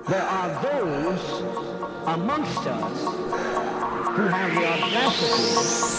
There are those amongst us who have the audacity.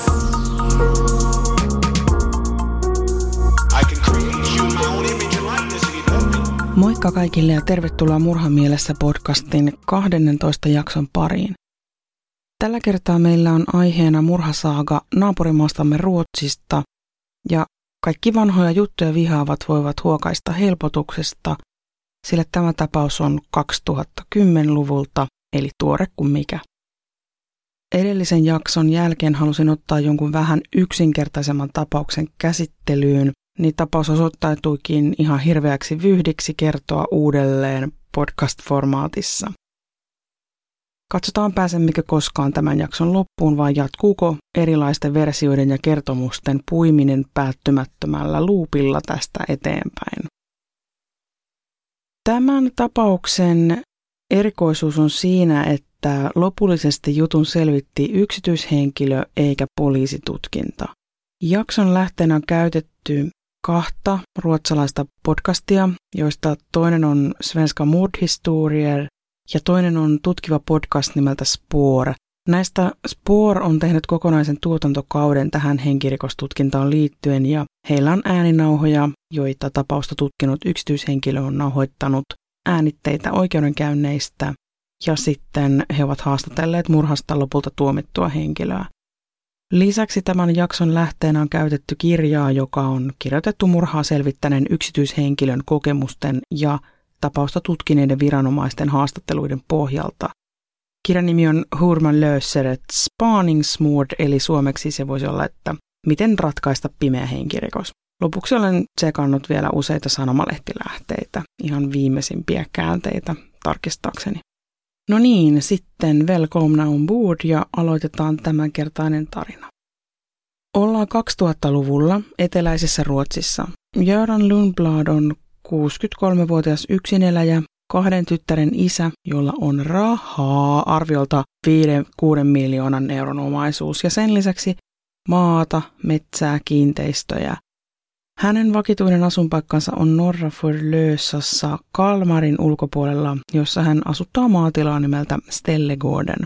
I can create you my own image and likeness if you want me. Moikka kaikille ja tervetuloa Murhamielessä podcastin 12 jakson pariin. Tällä kertaa meillä on aiheena murhasaaga naapurimaastamme Ruotsista ja kaikki vanhoja juttuja vihaavat voivat huokaista helpotuksesta, sillä tämä tapaus on 2010-luvulta, eli tuore kuin mikä. Edellisen jakson jälkeen halusin ottaa jonkun vähän yksinkertaisemman tapauksen käsittelyyn, niin tapaus osoittautuikin ihan hirveäksi vyhdiksi kertoa uudelleen podcast-formaatissa. Katsotaan pääsemmekö koskaan tämän jakson loppuun vai jatkuuko erilaisten versioiden ja kertomusten puiminen päättymättömällä loopilla tästä eteenpäin. Tämän tapauksen erikoisuus on siinä, että lopullisesti jutun selvitti yksityishenkilö eikä poliisitutkinta. Jakson lähteenä on käytetty 2 ruotsalaista podcastia, joista toinen on Svenska Mordhistorier ja toinen on tutkiva podcast nimeltä Spår. Näistä Spår on tehnyt kokonaisen tuotantokauden tähän henkirikostutkintaan liittyen ja heillä on ääninauhoja, joita tapausta tutkinut yksityishenkilö on nauhoittanut, äänitteitä oikeudenkäynneistä ja sitten he ovat haastatelleet murhasta lopulta tuomittua henkilöä. Lisäksi tämän jakson lähteenä on käytetty kirjaa, joka on kirjoitettu murhaa selvittäneen yksityishenkilön kokemusten ja tapausta tutkineiden viranomaisten haastatteluiden pohjalta. Kirjan nimi on Hur man löser ett spaningsmord, eli suomeksi se voisi olla, että miten ratkaista pimeä henkirikos. Lopuksi olen tsekannut vielä useita sanomalehtilähteitä, ihan viimeisimpiä käänteitä tarkistaakseni. No niin, sitten välkomna ombord ja aloitetaan tämänkertainen tarina. Ollaan 2000-luvulla eteläisessä Ruotsissa. Göran Lundblad on 63-vuotias yksineläjä, 2 tyttären isä, jolla on rahaa, arviolta 5-6 miljoonan euron omaisuus ja sen lisäksi maata, metsää, kiinteistöjä. Hänen vakituinen asuinpaikkansa on Norra Förlösassa Kalmarin ulkopuolella, jossa hän asuttaa maatilaa nimeltä Stellegården.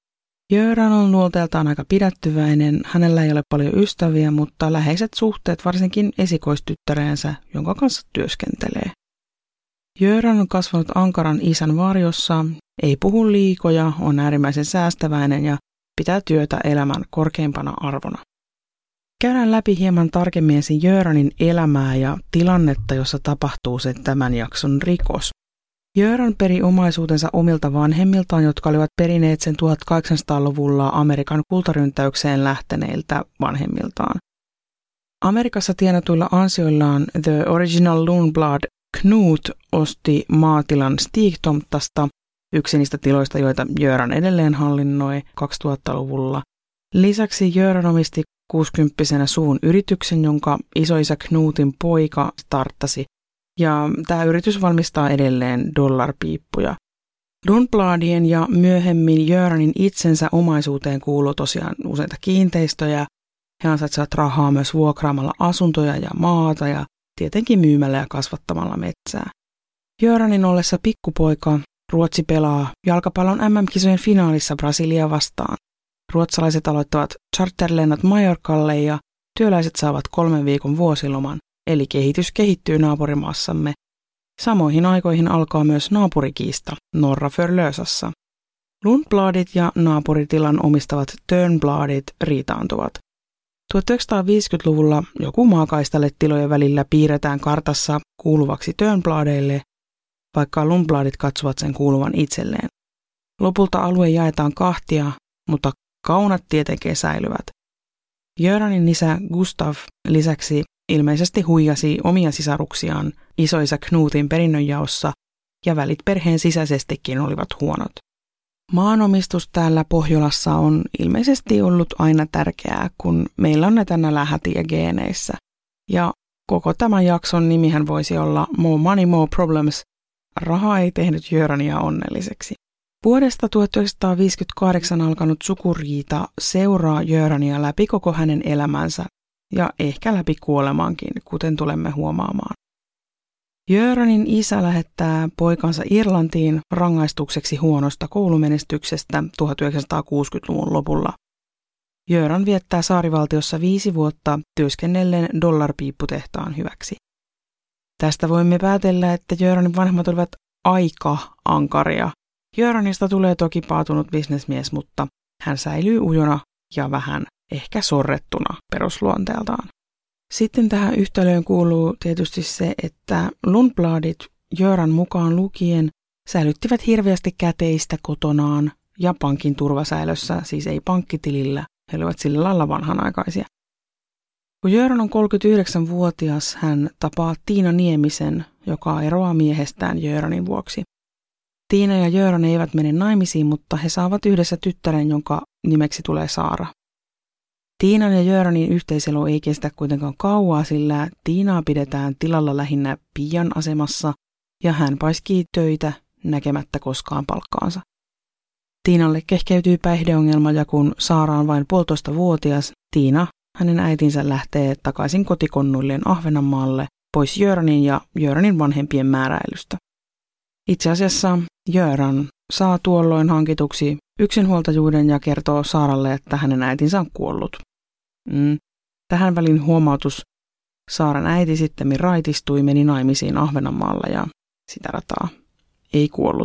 Göran on luonteeltaan aika pidättyväinen, hänellä ei ole paljon ystäviä, mutta läheiset suhteet varsinkin esikoistyttäreensä, jonka kanssa työskentelee. Göran on kasvanut ankaran isän varjossa, ei puhu liikoja, on äärimmäisen säästäväinen ja pitää työtä elämän korkeimpana arvona. Käydään läpi hieman tarkemmin ensin Göranin elämää ja tilannetta, jossa tapahtuu se tämän jakson rikos. Göran peri omaisuutensa omilta vanhemmiltaan, jotka olivat perineet sen 1800-luvulla Amerikan kultaryntäykseen lähteneiltä vanhemmiltaan. Amerikassa tienatuilla ansioillaan The Original Lundblad Knut osti maatilan Stigtomtasta, yksi niistä tiloista, joita Göran edelleen hallinnoi 2000-luvulla. Lisäksi Göran omisti 60-vuotiaana suvun yrityksen, jonka isoisä Knutin poika starttasi, ja tämä yritys valmistaa edelleen dollarpiippuja. Lundbladien ja myöhemmin Göranin itsensä omaisuuteen kuuluu tosiaan useita kiinteistöjä. He ansaitsevat rahaa myös vuokraamalla asuntoja ja maata ja tietenkin myymällä ja kasvattamalla metsää. Göranin ollessa pikkupoika Ruotsi pelaa jalkapallon MM-kisojen finaalissa Brasilia vastaan. Ruotsalaiset aloittavat charterlennot Majorkalle ja työläiset saavat 3 viikon vuosiloman, eli kehitys kehittyy naapurimaassamme. Samoihin aikoihin alkaa myös naapurikiista Norra Förlösassa. Lundbladit ja naapuritilan omistavat Törnbladit riitaantuvat. 1950-luvulla joku maakaistalle tilojen välillä piirretään kartassa kuuluvaksi Törnbladeille, vaikka Lundbladit katsovat sen kuuluvan itselleen. Lopulta alue jaetaan 2, mutta kaunat tietenkin säilyvät. Göranin isä Gustav lisäksi ilmeisesti huijasi omia sisaruksiaan isoisä Knutin perinnönjaossa ja välit perheen sisäisestikin olivat huonot. Maanomistus täällä Pohjolassa on ilmeisesti ollut aina tärkeää, kun meillä on näitä nälähätiä geeneissä. Ja koko tämän jakson nimihän voisi olla More Money, More Problems. Raha ei tehnyt Görania onnelliseksi. Vuodesta 1958 alkanut sukuriita seuraa Görania läpi koko hänen elämänsä ja ehkä läpi kuolemaankin, kuten tulemme huomaamaan. Göranin isä lähettää poikansa Irlantiin rangaistukseksi huonosta koulumenestyksestä 1960-luvun lopulla. Göran viettää saarivaltiossa 5 vuotta työskennellen dollarpiipputehtaan hyväksi. Tästä voimme päätellä, että Göranin vanhemmat olivat aika ankaria. Göranista tulee toki paatunut bisnesmies, mutta hän säilyy ujona ja vähän ehkä sorrettuna perusluonteeltaan. Sitten tähän yhtälöön kuuluu tietysti se, että Lundbladit Göran mukaan lukien säilyttivät hirveästi käteistä kotonaan ja pankin turvasäilössä, siis ei pankkitilillä. He olivat sillä lailla vanhanaikaisia. Kun Göran on 39-vuotias, hän tapaa Tiina Niemisen, joka eroaa miehestään Göranin vuoksi. Tiina ja Göran eivät mene naimisiin, mutta he saavat yhdessä tyttären, jonka nimeksi tulee Saara. Tiinan ja Göranin yhteiselo ei kestä kuitenkaan kauaa, sillä Tiinaa pidetään tilalla lähinnä piian asemassa ja hän paiskii töitä näkemättä koskaan palkkaansa. Tiinalle kehkeytyy päihdeongelma ja kun Saara on vain 1,5-vuotias, Tiina, hänen äitinsä, lähtee takaisin kotikonnuilleen Ahvenanmaalle pois Göranin ja Göranin vanhempien määräilystä. Itse asiassa Göran saa tuolloin hankituksi yksinhuoltajuuden ja kertoo Saaralle, että hänen äitinsä on kuollut. Tähän välin huomautus: Saaran äiti sittemmin raitistui, meni naimisiin Ahvenanmaalla ja sitä rataa ei kuollut.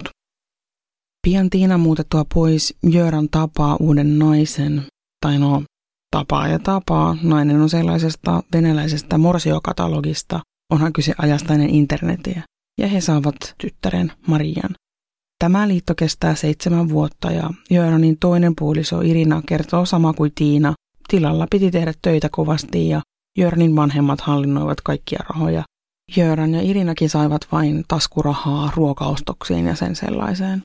Pian Tiina muutettua pois Göran tapaa uuden naisen, tai no tapaa ja tapaa. Nainen on sellaisesta venäläisestä morsiokatalogista, onhan kyse ajasta ennen internetiä, ja he saavat tyttären Marian. Tämä liitto kestää 7 vuotta ja Göranin toinen puoliso Irina kertoo sama kuin Tiina. Tilalla piti tehdä töitä kovasti ja Göranin vanhemmat hallinnoivat kaikkia rahoja. Göran ja Irinakin saivat vain taskurahaa ruokaostoksiin ja sen sellaiseen.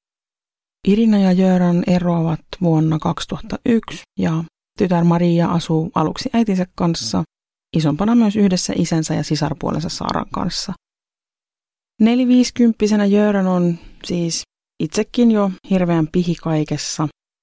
Irina ja Göran eroavat vuonna 2001 ja tytär Maria asuu aluksi äitinsä kanssa, isompana myös yhdessä isänsä ja sisarpuolensa Saaran kanssa. 4-50-vuotiaana Göran on siis itsekin jo hirveän pihi kaikessa.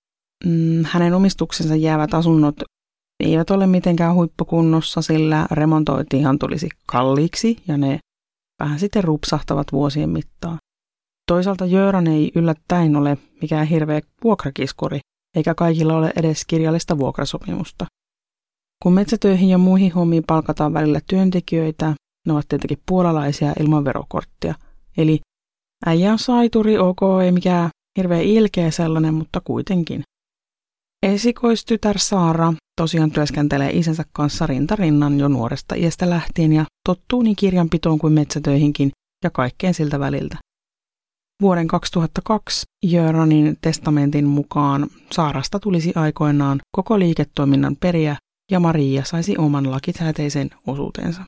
Hänen omistuksensa jäävät asunnot eivät ole mitenkään huippukunnossa, sillä remontointihan tulisi kalliiksi ja ne vähän sitten rupsahtavat vuosien mittaan. Toisaalta Göran ei yllättäen ole mikään hirveä vuokrakiskuri, eikä kaikilla ole edes kirjallista vuokrasopimusta. Kun metsätöihin ja muihin hommiin palkataan välillä työntekijöitä, ne ovat tietenkin puolalaisia ilman verokorttia. Eli äijä on saituri, ok, ei mikään hirveä ilkeä sellainen, mutta kuitenkin. Esikoistytär Saara tosiaan työskentelee isänsä kanssa rinta rinnan jo nuoresta iästä lähtien ja tottuu niin kirjanpitoon kuin metsätöihinkin ja kaikkeen siltä väliltä. Vuoden 2002 Göranin testamentin mukaan Saarasta tulisi aikoinaan koko liiketoiminnan periä ja Maria saisi oman lakisääteisen osuutensa.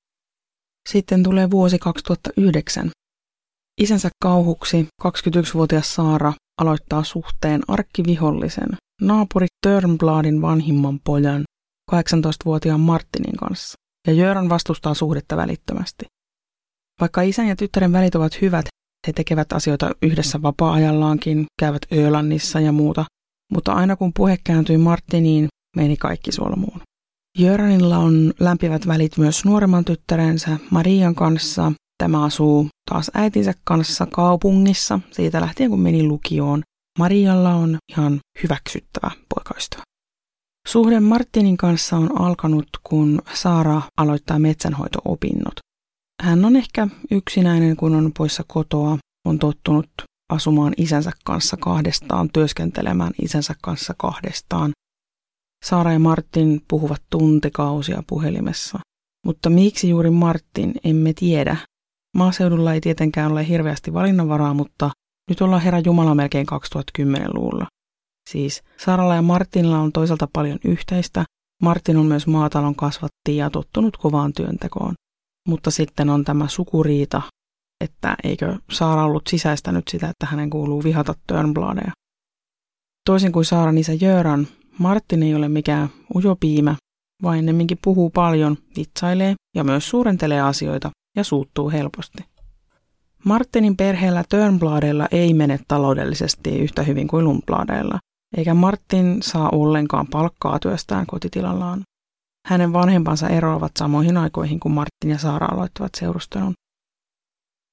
Sitten tulee vuosi 2009. Isänsä kauhuksi 21-vuotias Saara aloittaa suhteen arkkivihollisen, naapuri Törnbladin vanhimman pojan, 18-vuotiaan Martinin kanssa, ja Göran vastustaa suhdetta välittömästi. Vaikka isän ja tyttären välit ovat hyvät, he tekevät asioita yhdessä vapaa-ajallaankin, käyvät Ölannissa ja muuta, mutta aina kun puhe kääntyi Martiniin, meni kaikki solmuun. Göranilla on lämpivät välit myös nuoremman tyttärensä Marian kanssa. Tämä asuu taas äitinsä kanssa kaupungissa, siitä lähtien kun meni lukioon. Marialla on ihan hyväksyttävä poikaystävä. Suhde Martinin kanssa on alkanut, kun Saara aloittaa metsänhoito-opinnot. Hän on ehkä yksinäinen, kun on poissa kotoa, on tottunut asumaan isänsä kanssa kahdestaan, työskentelemään isänsä kanssa kahdestaan. Saara ja Martin puhuvat tuntikausia puhelimessa, mutta miksi juuri Martin, emme tiedä. Maaseudulla ei tietenkään ole hirveästi valinnanvaraa, mutta nyt ollaan Herra Jumala melkein 2010-luvulla. Siis Saaralla ja Martinilla on toisaalta paljon yhteistä. Martin on myös maatalon kasvatti ja tottunut kovaan työntekoon. Mutta sitten on tämä sukuriita, että eikö Saara ollut sisäistänyt sitä, että hänen kuuluu vihata Törnbladeja. Toisin kuin Saaran isä Göran, Martin ei ole mikään ujopiimä, vaan ennemminkin puhuu paljon, vitsailee ja myös suurentelee asioita ja suuttuu helposti. Martinin perheellä Törnbladeilla ei mene taloudellisesti yhtä hyvin kuin Lundbladeilla, eikä Martin saa ollenkaan palkkaa työstään kotitilallaan. Hänen vanhempansa eroavat samoihin aikoihin, kun Martin ja Saara aloittavat seurustelun.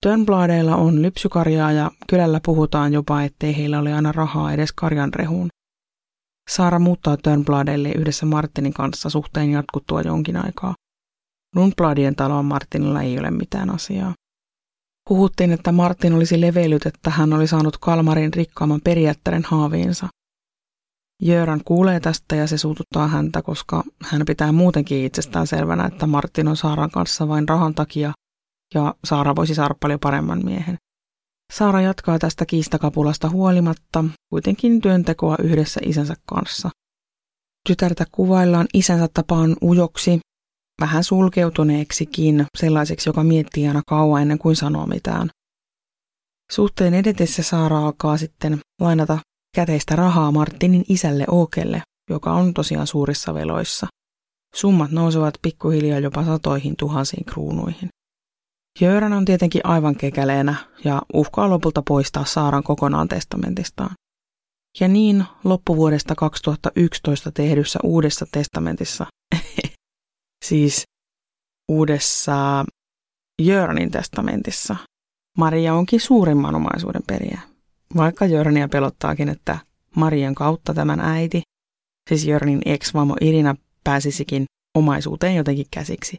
Törnbladeilla on lypsykarjaa ja kylällä puhutaan jopa, ettei heillä ole aina rahaa edes karjanrehuun. Saara muuttaa Törnbladeille yhdessä Martinin kanssa suhteen jatkuttua jonkin aikaa. Lundbladien taloon Martinilla ei ole mitään asiaa. Puhuttiin, että Martin olisi leveillyt, että hän oli saanut Kalmarin rikkaamman perijättären haaviinsa. Göran kuulee tästä ja se suututtaa häntä, koska hän pitää muutenkin itsestään selvänä, että Martin on Saaran kanssa vain rahan takia ja Saara voisi saada paljon paremman miehen. Saara jatkaa tästä kiistakapulasta huolimatta kuitenkin työntekoa yhdessä isänsä kanssa. Tytärtä kuvaillaan isänsä tapaan ujoksi, vähän sulkeutuneeksikin, sellaiseksi, joka miettii aina kauan ennen kuin sanoo mitään. Suhteen edetessä Saara alkaa sitten lainata käteistä rahaa Martinin isälle Åkelle, joka on tosiaan suurissa veloissa. Summat nousevat pikkuhiljaa jopa 100,000 kruunuihin. Göran on tietenkin aivan kekäleenä ja uhkaa lopulta poistaa Saaran kokonaan testamentistaan. Ja niin loppuvuodesta 2011 tehdyssä Uudessa testamentissa, siis uudessa Göranin testamentissa, Maria onkin suurimman omaisuuden perijä. Vaikka Görania pelottaakin, että Marian kautta tämän äiti, siis Göranin ex-vaimo Irina, pääsisikin omaisuuteen jotenkin käsiksi.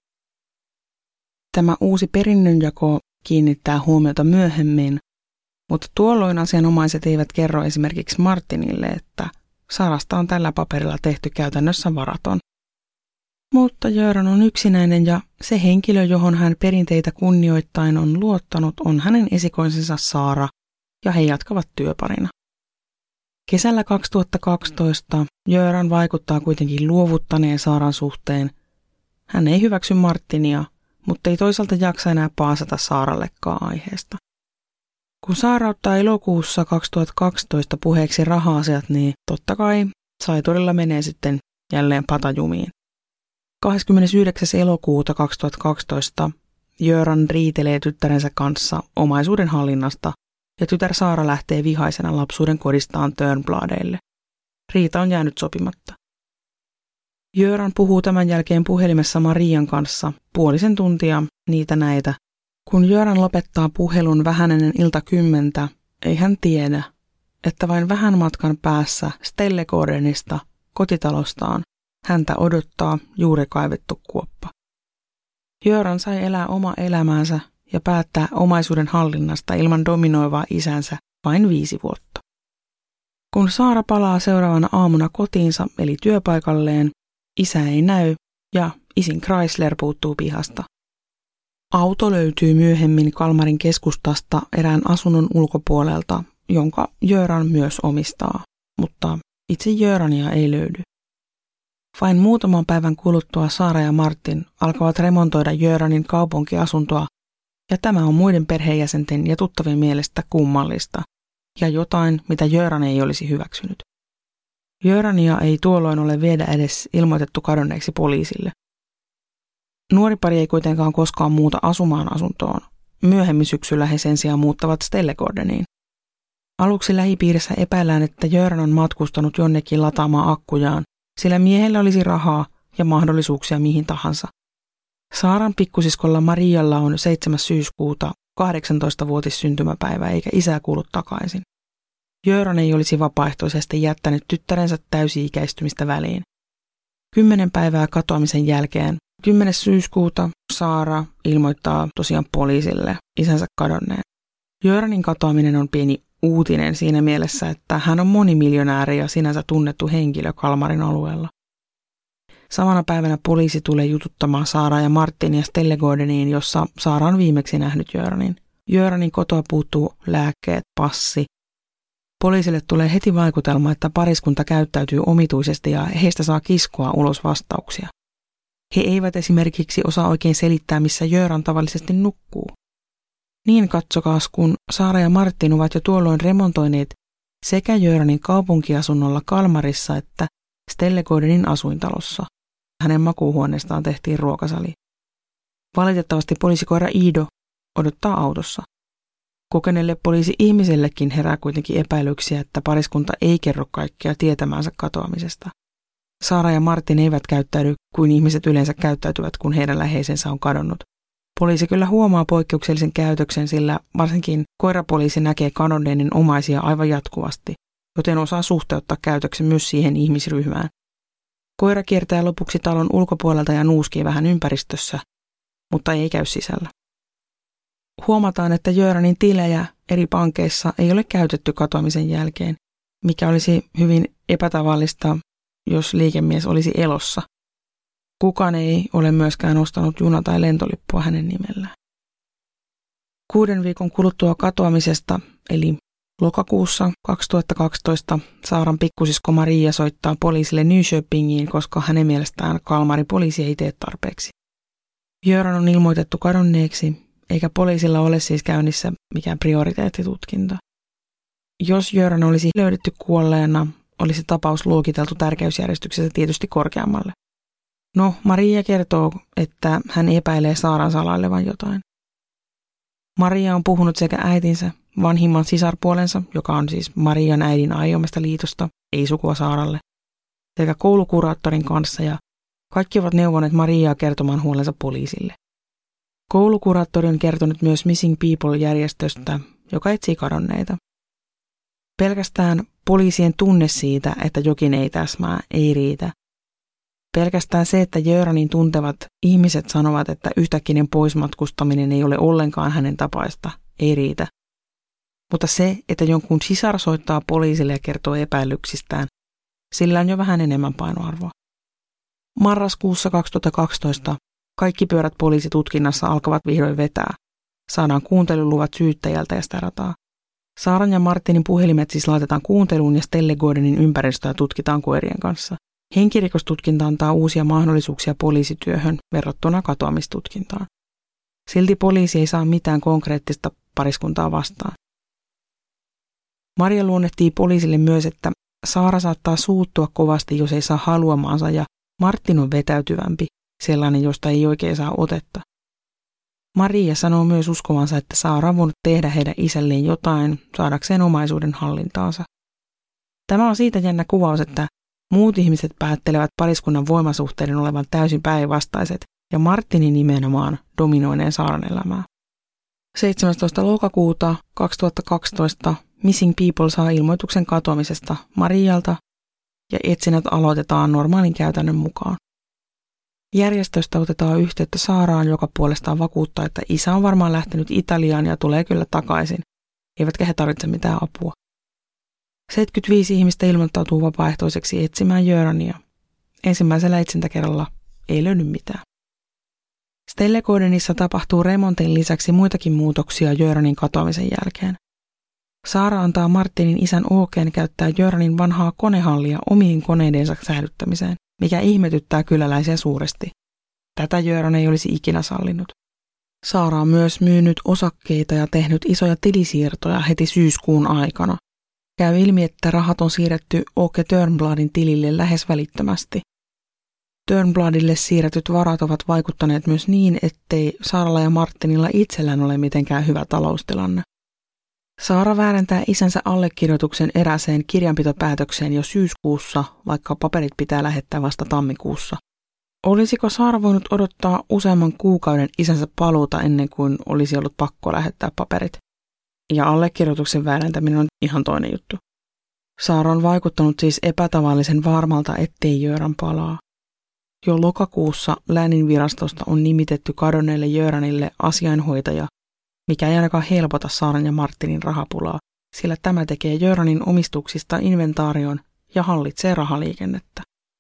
Tämä uusi perinnönjako kiinnittää huomiota myöhemmin, mutta tuolloin asianomaiset eivät kerro esimerkiksi Martinille, että Saarasta on tällä paperilla tehty käytännössä varaton. Mutta Göran on yksinäinen ja se henkilö, johon hän perinteitä kunnioittain on luottanut, on hänen esikoisensa Saara ja he jatkavat työparina. Kesällä 2012 Göran vaikuttaa kuitenkin luovuttaneen Saaran suhteen. Hän ei hyväksy Martinia, mutta ei toisaalta jaksa enää paasata Saarallekaan aiheesta. Kun Saara ottaa elokuussa 2012 puheeksi raha-asiat, niin totta kai saiturilla menee sitten jälleen patajumiin. 29. elokuuta 2012 Göran riitelee tyttärensä kanssa omaisuuden hallinnasta ja tytär Saara lähtee vihaisena lapsuuden kodistaan Törnbladeille. Riita on jäänyt sopimatta. Göran puhuu tämän jälkeen puhelimessa Marian kanssa puolisen tuntia niitä näitä. Kun Göran lopettaa puhelun vähän ennen ilta 10, ei hän tiedä, että vain vähän matkan päässä Stellegårdenista kotitalostaan häntä odottaa juuri kaivettu kuoppa. Göran sai elää oma elämäänsä ja päättää omaisuuden hallinnasta ilman dominoivaa isänsä vain 5 vuotta. Kun Saara palaa seuraavana aamuna kotiinsa eli työpaikalleen, isä ei näy ja isin Chrysler puuttuu pihasta. Auto löytyy myöhemmin Kalmarin keskustasta erään asunnon ulkopuolelta, jonka Göran myös omistaa, mutta itse Görania ei löydy. Vain muutaman päivän kuluttua Saara ja Martin alkavat remontoida Göranin kaupunkiasuntoa, ja tämä on muiden perheenjäsenten ja tuttavien mielestä kummallista, ja jotain, mitä Göran ei olisi hyväksynyt. Görania ei tuolloin ole vielä edes ilmoitettu kadonneeksi poliisille. Nuori pari ei kuitenkaan koskaan muuta asumaan asuntoon. Myöhemmin syksyllä he sen sijaan muuttavat Stellegårdeniin. Aluksi lähipiirissä epäillään, että Göran on matkustanut jonnekin lataamaan akkujaan, sillä miehellä olisi rahaa ja mahdollisuuksia mihin tahansa. Saaran pikkusiskolla Marialla on 7. syyskuuta 18-vuotis syntymäpäivä eikä isää kuulu takaisin. Göran ei olisi vapaaehtoisesti jättänyt tyttärensä täysi-ikäistymistä väliin. 10 päivää katoamisen jälkeen 10. syyskuuta Saara ilmoittaa tosiaan poliisille isänsä kadonneen. Göranin katoaminen on pieni uutinen siinä mielessä, että hän on monimiljonääri ja sinänsä tunnettu henkilö Kalmarin alueella. Samana päivänä poliisi tulee jututtamaan Saaraa ja Martinia Stellegårdeniin, jossa Saara on viimeksi nähnyt Göranin. Göranin kotoa puuttuu lääkkeet, passi. Poliisille tulee heti vaikutelma, että pariskunta käyttäytyy omituisesti ja heistä saa kiskoa ulos vastauksia. He eivät esimerkiksi osaa oikein selittää, missä Göran tavallisesti nukkuu. Niin katsokaas, kun Saara ja Martin ovat jo tuolloin remontoineet sekä Göranin kaupunkiasunnolla Kalmarissa että Stellegårdenin asuintalossa. Hänen makuuhuoneestaan tehtiin ruokasali. Valitettavasti poliisikoira Ido odottaa autossa. Kokeneelle poliisi-ihmisellekin herää kuitenkin epäilyksiä, että pariskunta ei kerro kaikkea tietämäänsä katoamisesta. Saara ja Martin eivät käyttäydy kuin ihmiset yleensä käyttäytyvät, kun heidän läheisensä on kadonnut. Poliisi kyllä huomaa poikkeuksellisen käytöksen, sillä varsinkin koirapoliisi näkee kadonneiden omaisia aivan jatkuvasti, joten osaa suhteuttaa käytöksen myös siihen ihmisryhmään. Koira kiertää lopuksi talon ulkopuolelta ja nuuskii vähän ympäristössä, mutta ei käy sisällä. Huomataan, että Göranin tilejä eri pankeissa ei ole käytetty katoamisen jälkeen, mikä olisi hyvin epätavallista, jos liikemies olisi elossa. Kukaan ei ole myöskään ostanut juna- tai lentolippua hänen nimellään. 6 viikon kuluttua katoamisesta, eli lokakuussa 2012, Saaran pikkusisko Maria soittaa poliisille Nyköpingiin, koska hänen mielestään Kalmari-poliisi ei tee tarpeeksi. Göran on ilmoitettu kadonneeksi, eikä poliisilla ole siis käynnissä mikään prioriteettitutkinta. Jos Göran olisi löydetty kuolleena, olisi tapaus luokiteltu tärkeysjärjestyksessä tietysti korkeammalle. No, Maria kertoo, että hän epäilee Saaran salailevan jotain. Maria on puhunut sekä äitinsä, vanhimman sisarpuolensa, joka on siis Marian äidin aiemmasta liitosta, ei sukua Saaralle, sekä koulukuraattorin kanssa, ja kaikki ovat neuvoneet Mariaa kertomaan huolensa poliisille. Koulukuraattori on kertonut myös Missing People-järjestöstä, joka etsii kadonneita. Pelkästään poliisien tunne siitä, että jokin ei täsmää, ei riitä. Pelkästään se, että Göranin tuntevat ihmiset sanovat, että yhtäkkinen poismatkustaminen ei ole ollenkaan hänen tapaista, ei riitä. Mutta se, että jonkun sisar soittaa poliisille ja kertoo epäilyksistään, sillä on jo vähän enemmän painoarvoa. Marraskuussa 2012 kaikki pyörät poliisitutkinnassa alkavat vihdoin vetää. Saadaan kuunteluluvat syyttäjältä ja sitä rataa. Saaran ja Martinin puhelimet siis laitetaan kuunteluun ja Stellegårdenin ympäristöä tutkitaan koirien kanssa. Henkirikostutkinta antaa uusia mahdollisuuksia poliisityöhön verrattuna katoamistutkintaan. Silti poliisi ei saa mitään konkreettista pariskuntaa vastaan. Maria luonnehtii poliisille myös, että Saara saattaa suuttua kovasti, jos ei saa haluamaansa, ja Martin on vetäytyvämpi, sellainen, josta ei oikein saa otetta. Maria sanoo myös uskovansa, että Saara on voinut tehdä heidän isälleen jotain saadakseen omaisuuden hallintaansa. Tämä on siitä jännä kuvaus, että muut ihmiset päättelevät pariskunnan voimasuhteiden olevan täysin päinvastaiset ja Martinin nimenomaan dominoineen Saaran elämää. 17. lokakuuta 2012 Missing People saa ilmoituksen katoamisesta Marialta ja etsinnät aloitetaan normaalin käytännön mukaan. Järjestöstä otetaan yhteyttä Saaraan, joka puolestaan vakuuttaa, että isä on varmaan lähtenyt Italiaan ja tulee kyllä takaisin, eivätkä he tarvitse mitään apua. 75 ihmistä ilmoittautuu vapaaehtoiseksi etsimään Görania. Ensimmäisellä etsintäkerralla ei löydy mitään. Stellegårdenissa tapahtuu remontin lisäksi muitakin muutoksia Göranin katoamisen jälkeen. Saara antaa Martinin isän Åken käyttää Göranin vanhaa konehallia omien koneidensa säilyttämiseen, mikä ihmetyttää kyläläisiä suuresti. Tätä Göran ei olisi ikinä sallinut. Saara on myös myynyt osakkeita ja tehnyt isoja tilisiirtoja heti syyskuun aikana. Käy ilmi, että rahat on siirretty Åke Törnbladin tilille lähes välittömästi. Törnbladille siirretyt varat ovat vaikuttaneet myös niin, ettei Saaralla ja Martinilla itsellään ole mitenkään hyvä taloustilanne. Saara väärentää isänsä allekirjoituksen eräseen kirjanpitopäätökseen jo syyskuussa, vaikka paperit pitää lähettää vasta tammikuussa. Olisiko Saara voinut odottaa useamman kuukauden isänsä paluuta ennen kuin olisi ollut pakko lähettää paperit? Ja allekirjoituksen väärentäminen on ihan toinen juttu. Saara on vaikuttanut siis epätavallisen varmalta, ettei Göran palaa. Jo lokakuussa lääninvirastosta on nimitetty kadonneelle Göranille asiainhoitaja, mikä ei ainakaan helpota Saaran ja Martinin rahapulaa, sillä tämä tekee Göranin omistuksista inventaarion ja hallitsee rahaliikennettä.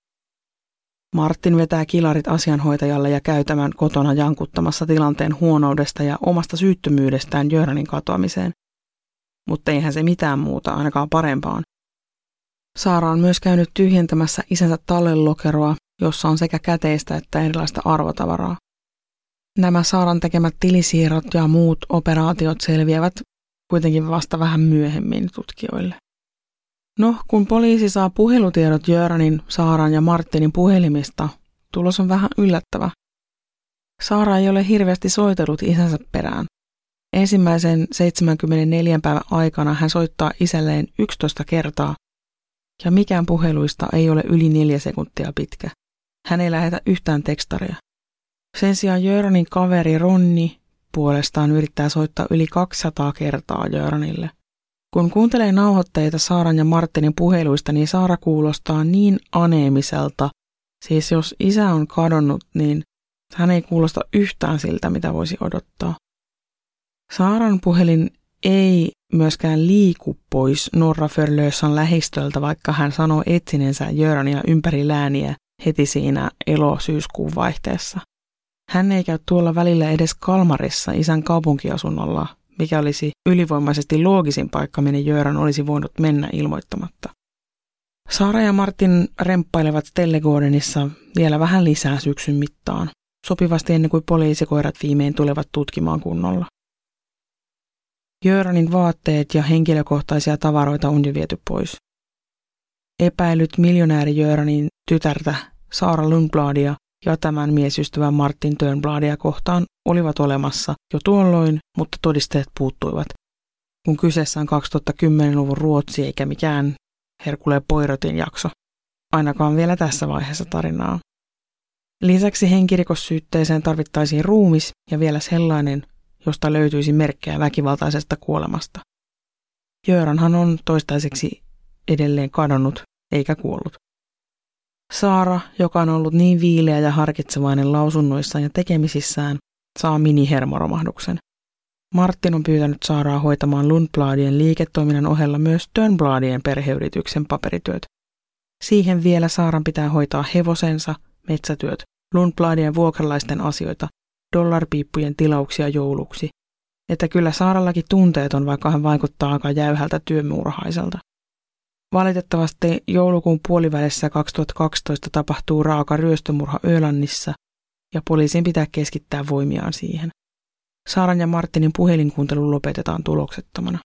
Martin vetää kilarit asianhoitajalle ja käy tämän kotona jankuttamassa tilanteen huonoudesta ja omasta syyttömyydestään Göranin katoamiseen. Mutta eihän se mitään muuta, ainakaan parempaan. Saara on myös käynyt tyhjentämässä isänsä tallelokeroa, jossa on sekä käteistä että erilaista arvotavaraa. Nämä Saaran tekemät tilisiirrot ja muut operaatiot selviävät kuitenkin vasta vähän myöhemmin tutkijoille. No, kun poliisi saa puhelutiedot Göranin, Saaran ja Martinin puhelimista, tulos on vähän yllättävä. Saara ei ole hirveästi soitellut isänsä perään. Ensimmäisen 74 päivän aikana hän soittaa isälleen 11 kertaa, ja mikään puheluista ei ole yli 4 sekuntia pitkä. Hän ei lähetä yhtään tekstaria. Sen sijaan Göranin kaveri Ronni puolestaan yrittää soittaa yli 200 kertaa Göranille. Kun kuuntelee nauhoitteita Saaran ja Martinin puheluista, niin Saara kuulostaa niin aneemiselta. Siis jos isä on kadonnut, niin hän ei kuulosta yhtään siltä, mitä voisi odottaa. Saaran puhelin ei myöskään liiku pois Norra Förlösan lähistöltä, vaikka hän sanoo etsineensä Görania ympäri lääniä heti siinä elo-syyskuun vaihteessa. Hän ei käy tuolla välillä edes Kalmarissa isän kaupunkiasunnolla, mikä olisi ylivoimaisesti loogisin paikka, minne Göran olisi voinut mennä ilmoittamatta. Saara ja Martin remppailevat Stellegårdenissa vielä vähän lisää syksyn mittaan, sopivasti ennen kuin poliisikoirat viimein tulevat tutkimaan kunnolla. Göranin vaatteet ja henkilökohtaisia tavaroita on jo viety pois. Epäilyt miljonääri Göranin tytärtä Saara Lundbladia ja tämän miesystävän Martin Törnbladia kohtaan olivat olemassa jo tuolloin, mutta todisteet puuttuivat, kun kyseessä on 2010-luvun Ruotsi eikä mikään Hercule Poirotin jakso, ainakaan vielä tässä vaiheessa tarinaa. Lisäksi henkirikossyytteeseen tarvittaisiin ruumis ja vielä sellainen, josta löytyisi merkkejä väkivaltaisesta kuolemasta. Göranhan on toistaiseksi edelleen kadonnut eikä kuollut. Saara, joka on ollut niin viileä ja harkitsevainen lausunnoissaan ja tekemisissään, saa minihermoromahduksen. Martin on pyytänyt Saaraa hoitamaan Lundbladien liiketoiminnan ohella myös Törnbladien perheyrityksen paperityöt. Siihen vielä Saaran pitää hoitaa hevosensa, metsätyöt, Lundbladien vuokralaisten asioita, dollarpiippujen tilauksia jouluksi. Että kyllä Saarallakin tunteet on, vaikka hän vaikuttaa aika jäyhältä työmuurahaiselta. Valitettavasti joulukuun puolivälissä 2012 tapahtuu raaka ryöstömurha Ölannissa ja poliisin pitää keskittää voimiaan siihen. Saaran ja Martinin puhelinkuuntelu lopetetaan tuloksettomana.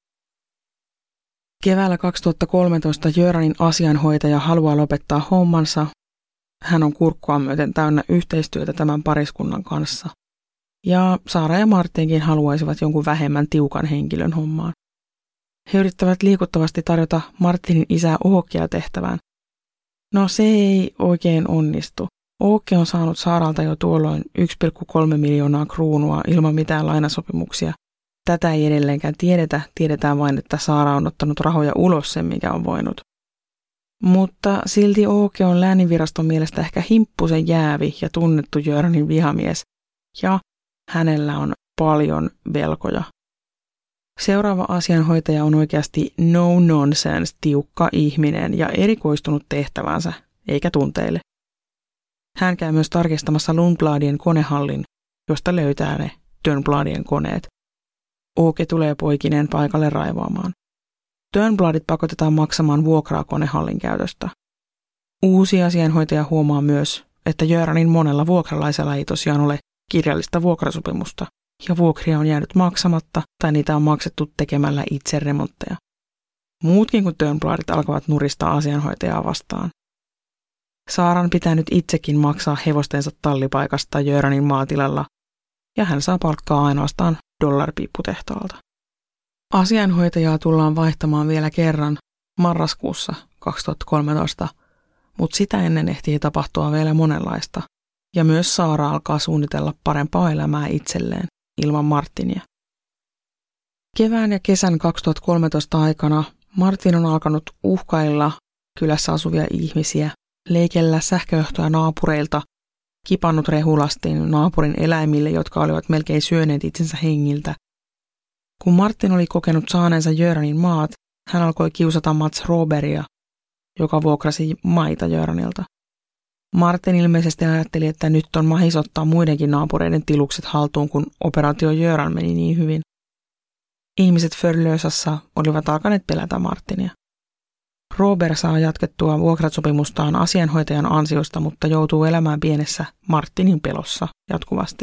Keväällä 2013 Göranin asianhoitaja haluaa lopettaa hommansa. Hän on kurkkua myöten täynnä yhteistyötä tämän pariskunnan kanssa. Ja Saara ja Martinkin haluaisivat jonkun vähemmän tiukan henkilön hommaan. He yrittävät liikuttavasti tarjota Martinin isää Åkea tehtävään. No se ei oikein onnistu. Åke on saanut Saaralta jo tuolloin 1,3 miljoonaa kruunua ilman mitään lainasopimuksia. Tätä ei edelleenkään tiedetä, tiedetään vain, että Saara on ottanut rahoja ulos sen, mikä on voinut. Mutta silti Åke on lääninviraston mielestä ehkä himppusen jäävi ja tunnettu Göranin vihamies, ja hänellä on paljon velkoja. Seuraava asianhoitaja on oikeasti no-nonsense, tiukka ihminen ja erikoistunut tehtävänsä, eikä tunteille. Hän käy myös tarkistamassa Lundbladien konehallin, josta löytää ne Törnbladien koneet. Åke tulee poikineen paikalle raivoamaan. Törnbladit pakotetaan maksamaan vuokraa konehallin käytöstä. Uusi asianhoitaja huomaa myös, että Göranin monella vuokralaisella ei tosiaan ole kirjallista vuokrasopimusta, ja vuokria on jäänyt maksamatta tai niitä on maksettu tekemällä itse remontteja. Muutkin kuin Törnbladit alkavat nuristaa asianhoitajaa vastaan. Saaran pitää nyt itsekin maksaa hevostensa tallipaikasta Göranin maatilalla, ja hän saa palkkaa ainoastaan dollarpiipputehtaalta. Asianhoitajaa tullaan vaihtamaan vielä kerran marraskuussa 2013, mutta sitä ennen ehtii tapahtua vielä monenlaista, ja myös Saara alkaa suunnitella parempaa elämää itselleen ilman Martinia. Kevään ja kesän 2013 aikana Martin on alkanut uhkailla kylässä asuvia ihmisiä, leikellä sähköjohtoja naapureilta, kipannut rehulastin naapurin eläimille, jotka olivat melkein syöneet itsensä hengiltä. Kun Martin oli kokenut saaneensa Göranin maat, hän alkoi kiusata Mats Roberia, joka vuokrasi maita Göranilta. Martin ilmeisesti ajatteli, että nyt on mahis ottaa muidenkin naapureiden tilukset haltuun, kun operaatio Göran meni niin hyvin. Ihmiset Förlösassa olivat alkaneet pelätä Martinia. Robert saa jatkettua vuokrasopimustaan asianhoitajan ansiosta, mutta joutuu elämään pienessä Martinin pelossa jatkuvasti.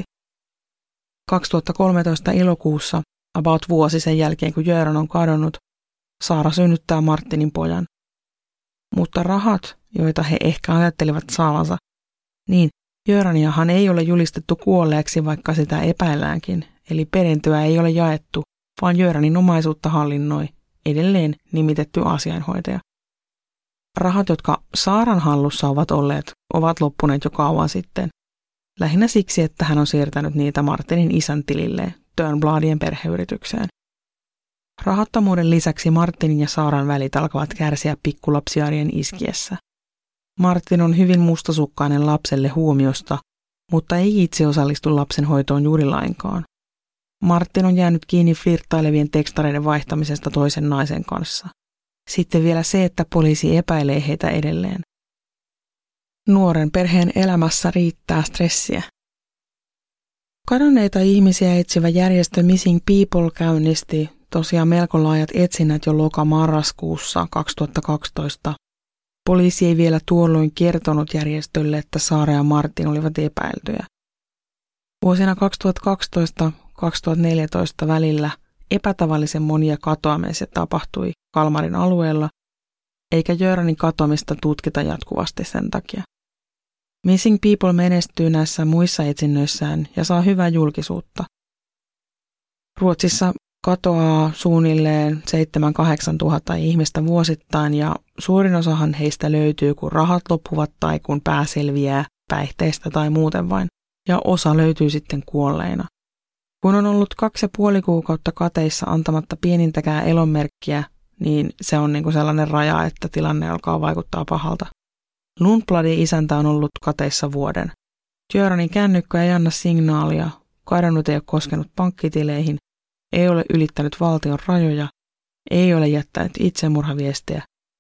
2013 elokuussa, about vuosi sen jälkeen kun Göran on kadonnut, Saara synnyttää Martinin pojan. Mutta rahat, joita he ehkä ajattelivat saavansa, niin Göraniahan ei ole julistettu kuolleeksi, vaikka sitä epäilläänkin, eli perintöä ei ole jaettu, vaan Göranin omaisuutta hallinnoi edelleen nimitetty asianhoitaja. Rahat, jotka Saaran hallussa ovat olleet, ovat loppuneet jo kauan sitten. lähinnä siksi, että hän on siirtänyt niitä Martinin isän tilille Turnbladien perheyritykseen. Rahattomuuden lisäksi Martinin ja Saaran välit alkavat kärsiä pikkulapsiarjen iskiessä. Martin on hyvin mustasukkainen lapselle huomiosta, mutta ei itse osallistu lapsen hoitoon juuri lainkaan. Martin on jäänyt kiinni flirttailevien tekstareiden vaihtamisesta toisen naisen kanssa. Sitten vielä se, että poliisi epäilee heitä edelleen. Nuoren perheen elämässä riittää stressiä. Kadonneita ihmisiä etsivä järjestö Missing People käynnisti tosiaan melko laajat etsinnät jo loka-marraskuussa 2012. Poliisi ei vielä tuolloin kertonut järjestölle, että Saara ja Martin olivat epäiltyjä. Vuosina 2012-2014 välillä epätavallisen monia katoamisia tapahtui Kalmarin alueella, eikä Göranin katoamista tutkita jatkuvasti sen takia. Missing People menestyy näissä muissa etsinnöissään ja saa hyvää julkisuutta. Ruotsissa katoaa suunnilleen 7-8 tuhatta ihmistä vuosittain ja suurin osahan heistä löytyy, kun rahat loppuvat tai kun pää selviää päihteistä tai muuten vain, ja osa löytyy sitten kuolleina. Kun on ollut 2,5 kuukautta kateissa antamatta pienintäkään elonmerkkiä, niin se on niinku sellainen raja, että tilanne alkaa vaikuttaa pahalta. Lundbladin isäntä on ollut kateissa vuoden. Göranin kännykkä ei anna signaalia, kadonnut ei ole koskenut pankkitileihin, ei ole ylittänyt valtion rajoja, ei ole jättänyt itsemurhaviestejä.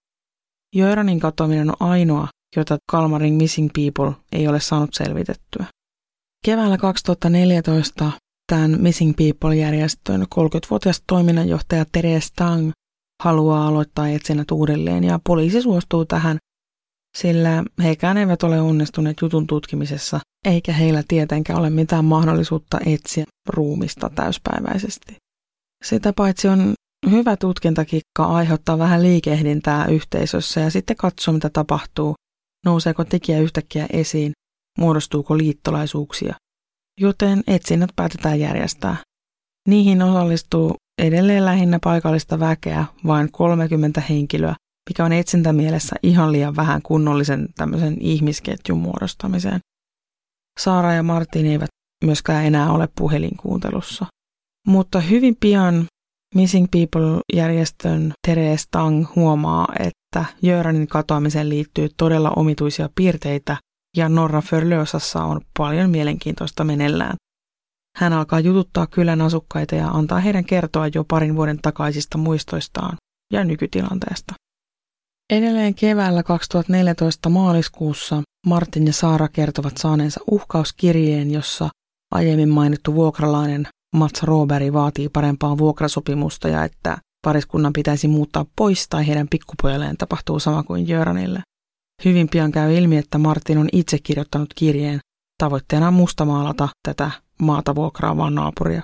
Göranin katoaminen on ainoa, jota Kalmarin Missing People ei ole saanut selvitettyä. Keväällä 2014 tämän Missing People-järjestön 30-vuotias toiminnanjohtaja Therese Tang haluaa aloittaa etsinnät uudelleen ja poliisi suostuu tähän, sillä heikään eivät ole onnistuneet jutun tutkimisessa, eikä heillä tietenkään ole mitään mahdollisuutta etsiä ruumista täyspäiväisesti. Sitä paitsi on hyvä tutkintakikka aiheuttaa vähän liikehdintää yhteisössä ja sitten katsoo, mitä tapahtuu, nouseeko tekijä yhtäkkiä esiin, muodostuuko liittolaisuuksia, joten etsinnät päätetään järjestää. Niihin osallistuu edelleen lähinnä paikallista väkeä, vain 30 henkilöä, mikä on etsintämielessä ihan liian vähän kunnollisen tämmöisen ihmisketjun muodostamiseen. Saara ja Martin eivät myöskään enää ole puhelinkuuntelussa. Mutta hyvin pian Missing People-järjestön Therese Tang huomaa, että Göranin katoamiseen liittyy todella omituisia piirteitä ja Norra Förlösassa on paljon mielenkiintoista meneillään. Hän alkaa jututtaa kylän asukkaita ja antaa heidän kertoa jo parin vuoden takaisista muistoistaan ja nykytilanteesta. Edelleen keväällä 2014 maaliskuussa Martin ja Saara kertovat saaneensa uhkauskirjeen, jossa aiemmin mainittu vuokralainen Mats Råberg vaatii parempaa vuokrasopimusta ja että pariskunnan pitäisi muuttaa pois tai heidän pikkupojalleen tapahtuu sama kuin Göranille. Hyvin pian käy ilmi, että Martin on itse kirjoittanut kirjeen tavoitteena mustamaalata tätä maata vuokraavaa naapuria.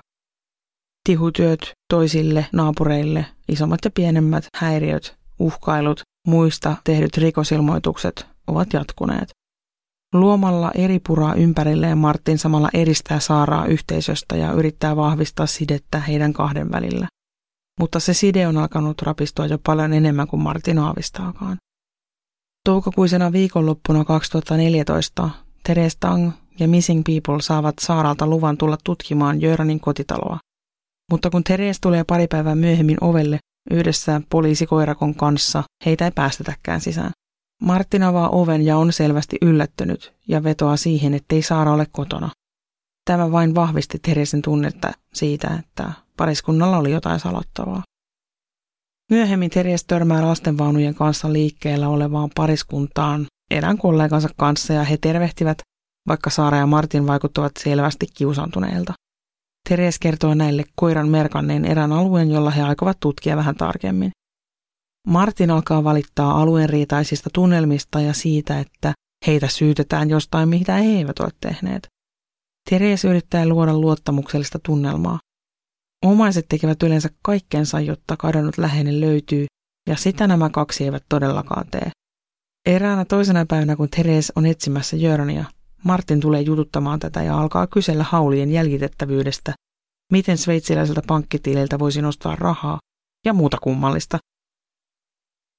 Tihutyöt toisille naapureille, isommat ja pienemmät häiriöt, uhkailut, muista tehdyt rikosilmoitukset ovat jatkuneet. Luomalla eri puraa ympärilleen Martin samalla eristää Saaraa yhteisöstä ja yrittää vahvistaa sidettä heidän kahden välillä. Mutta se side on alkanut rapistua jo paljon enemmän kuin Martin aavistaakaan. Toukokuisena viikonloppuna 2014 Therese Tang ja Missing People saavat Saaralta luvan tulla tutkimaan Göranin kotitaloa. Mutta kun Therese tulee pari päivää myöhemmin ovelle yhdessä poliisikoirakon kanssa, heitä ei päästetäkään sisään. Martin avaa oven ja on selvästi yllättynyt ja vetoaa siihen, ettei Saara ole kotona. Tämä vain vahvisti Theresen tunnetta siitä, että pariskunnalla oli jotain salattavaa. Myöhemmin Therese törmää lastenvaunujen kanssa liikkeellä olevaan pariskuntaan erään kollegansa kanssa ja he tervehtivät, vaikka Saara ja Martin vaikuttavat selvästi kiusaantuneilta. Therese kertoo näille koiran merkanneen erään alueen, jolla he aikovat tutkia vähän tarkemmin. Martin alkaa valittaa alueen riitaisista tunnelmista ja siitä, että heitä syytetään jostain, mitä he eivät ole tehneet. Therese yrittää luoda luottamuksellista tunnelmaa. Omaiset tekevät yleensä kaikkensa, jotta kadonnut läheinen löytyy, ja sitä nämä kaksi eivät todellakaan tee. Eräänä toisena päivänä, kun Therese on etsimässä Görania, Martin tulee jututtamaan tätä ja alkaa kysellä haulien jäljitettävyydestä, miten sveitsiläiseltä pankkitililtä voisi nostaa rahaa ja muuta kummallista.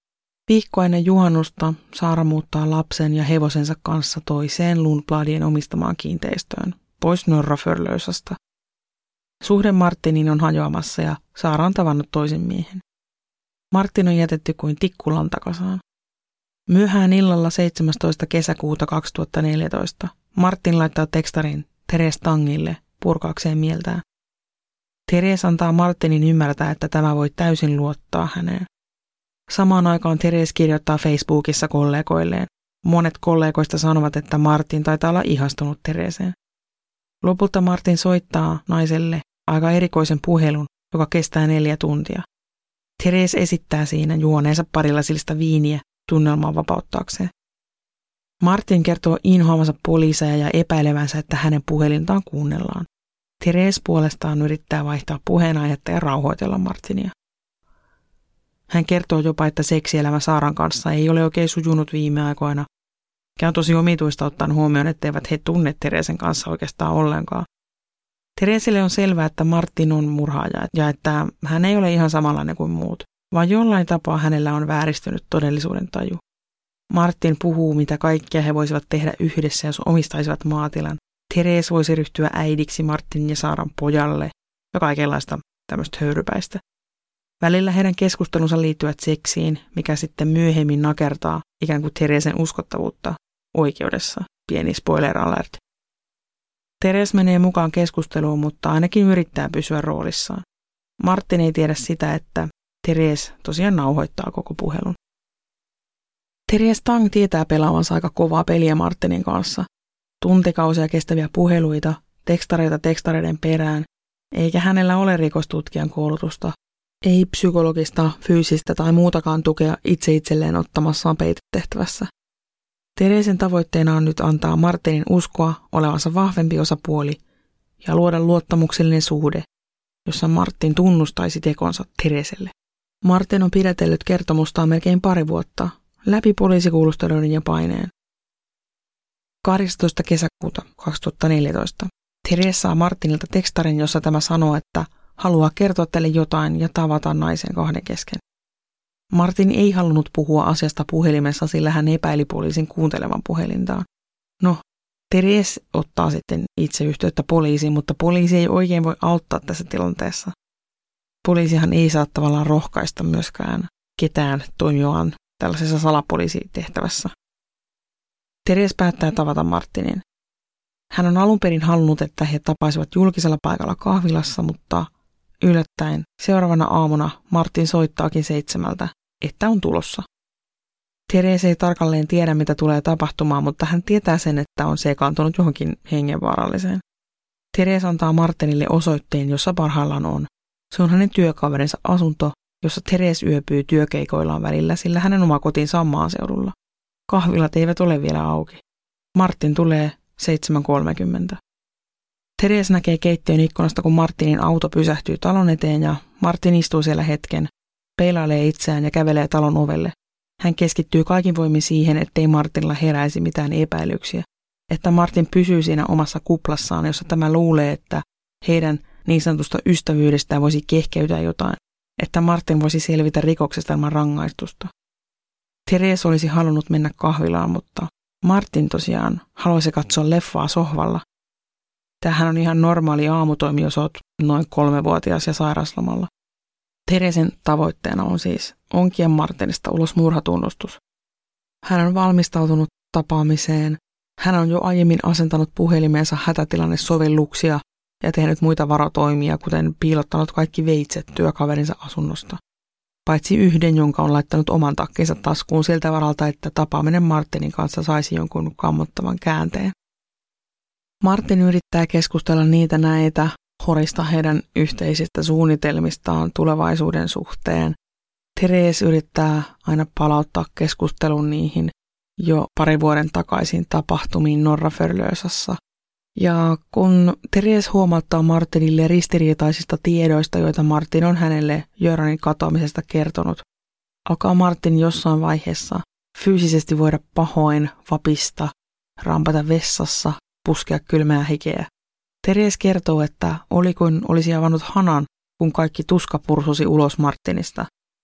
Viikko ennen juhannusta Saara muuttaa lapsen ja hevosensa kanssa toiseen Lundbladien omistamaan kiinteistöön, pois Norra Förlösasta. Suhde Martiniin on hajoamassa ja Saara on tavannut toisen miehen. Martin on jätetty kuin tikku lantakasaan. Myöhään illalla 17. kesäkuuta 2014 Martin laittaa tekstarin Therese Tangille purkaakseen mieltään. Therese antaa Martinin ymmärtää, että tämä voi täysin luottaa häneen. Samaan aikaan Therese kirjoittaa Facebookissa kollegoilleen. Monet kollegoista sanovat, että Martin taitaa olla ihastunut Thereseen. Lopulta Martin soittaa naiselle aika erikoisen puhelun, joka kestää 4 tuntia. Therese esittää siinä juoneensa pari lasillista viiniä tunnelmaa vapauttaakseen. Martin kertoo inhoamansa poliiseja ja epäilevänsä, että hänen puhelintaan kuunnellaan. Therese puolestaan yrittää vaihtaa puheenaihetta ja rauhoitella Martinia. Hän kertoo jopa, että seksielämä Saaran kanssa ei ole oikein sujunut viime aikoina, mikä on tosi omituista ottaen huomioon, etteivät he tunne Theresen kanssa oikeastaan ollenkaan. Thereselle on selvää, että Martin on murhaaja ja että hän ei ole ihan samanlainen kuin muut, vaan jollain tapaa hänellä on vääristynyt todellisuuden taju. Martin puhuu, mitä kaikkea he voisivat tehdä yhdessä, jos omistaisivat maatilan. Therese voisi ryhtyä äidiksi Martin ja Saaran pojalle ja kaikenlaista tämmöistä höyrypäistä. Välillä heidän keskustelunsa liittyvät seksiin, mikä sitten myöhemmin nakertaa ikään kuin Theresen uskottavuutta oikeudessa. Pieni spoiler alert. Therese menee mukaan keskusteluun, mutta ainakin yrittää pysyä roolissaan. Martin ei tiedä sitä, että Therese tosiaan nauhoittaa koko puhelun. Therese Tang tietää pelaavansa aika kovaa peliä Martinin kanssa. Tuntikausia kestäviä puheluita, tekstareita tekstareiden perään, eikä hänellä ole rikostutkijan koulutusta, ei psykologista, fyysistä tai muutakaan tukea itse itselleen ottamassaan peitetehtävässä. Theresen tavoitteena on nyt antaa Martinin uskoa olevansa vahvempi osapuoli ja luoda luottamuksellinen suhde, jossa Martin tunnustaisi tekonsa Thereselle. Martin on pidätellyt kertomustaan melkein 2 vuotta, läpi poliisikuulusteluiden ja paineen. 12. kesäkuuta 2014 Therese saa Martinilta tekstarin, jossa tämä sanoo, että haluaa kertoa tälle jotain ja tavata naisen 2 kesken. Martin ei halunnut puhua asiasta puhelimessa, sillä hän epäili poliisin kuuntelevan puhelintaan. No, Therese ottaa sitten itse yhteyttä poliisiin, mutta poliisi ei oikein voi auttaa tässä tilanteessa. Poliisihan ei saa tavallaan rohkaista myöskään ketään toimimaan tällaisessa salapoliisitehtävässä. Therese päättää tavata Martinin. Hän on alun perin halunnut, että he tapaisivat julkisella paikalla kahvilassa, mutta yllättäen seuraavana aamuna Martin soittaakin 7, että on tulossa. Therese ei tarkalleen tiedä, mitä tulee tapahtumaan, mutta hän tietää sen, että on sekaantunut johonkin hengenvaaralliseen. Therese antaa Martinille osoitteen, jossa parhaillaan on. Se on hänen työkaverinsa asunto, jossa Therese yöpyy työkeikoillaan välillä, sillä hänen oma kotinsa on maaseudulla. Kahvilat eivät ole vielä auki. Martin tulee 7.30. Therese näkee keittiön ikkunasta, kun Martinin auto pysähtyy talon eteen ja Martin istuu siellä hetken, peilailee itseään ja kävelee talon ovelle. Hän keskittyy kaikin voimin siihen, ettei Martinilla heräisi mitään epäilyksiä, että Martin pysyy siinä omassa kuplassaan, jossa tämä luulee, että heidän niin sanotusta ystävyydestään voisi kehkeytyä jotain, että Martin voisi selvitä rikoksesta ilman rangaistusta. Therese olisi halunnut mennä kahvilaan, mutta Martin tosiaan haluaisi katsoa leffaa sohvalla. Tämähän on ihan normaali aamutoimi, jos olet noin 3-vuotias ja sairaslomalla. Theresen tavoitteena on siis onkia Martinista ulos murhatunnustus. Hän on valmistautunut tapaamiseen. Hän on jo aiemmin asentanut puhelimeensa hätätilannesovelluksia ja tehnyt muita varotoimia, kuten piilottanut kaikki veitset työkaverinsa asunnosta. Paitsi yhden, jonka on laittanut oman takkinsa taskuun siltä varalta, että tapaaminen Martinin kanssa saisi jonkun kammottavan käänteen. Martin yrittää keskustella niitä näitä, horista heidän yhteisistä suunnitelmistaan tulevaisuuden suhteen. Therese yrittää aina palauttaa keskustelun niihin jo 2 vuoden takaisin tapahtumiin Norra Förlösassa. Ja kun Therese huomauttaa Martinille ristiriitaisista tiedoista, joita Martin on hänelle Göranin katoamisesta kertonut, alkaa Martin jossain vaiheessa fyysisesti voida pahoin, vapista, rampata vessassa, puskea kylmää hikeä. Therese kertoo, että oli kuin olisi avannut hanan, kun kaikki tuska pursusi ulos Martinista.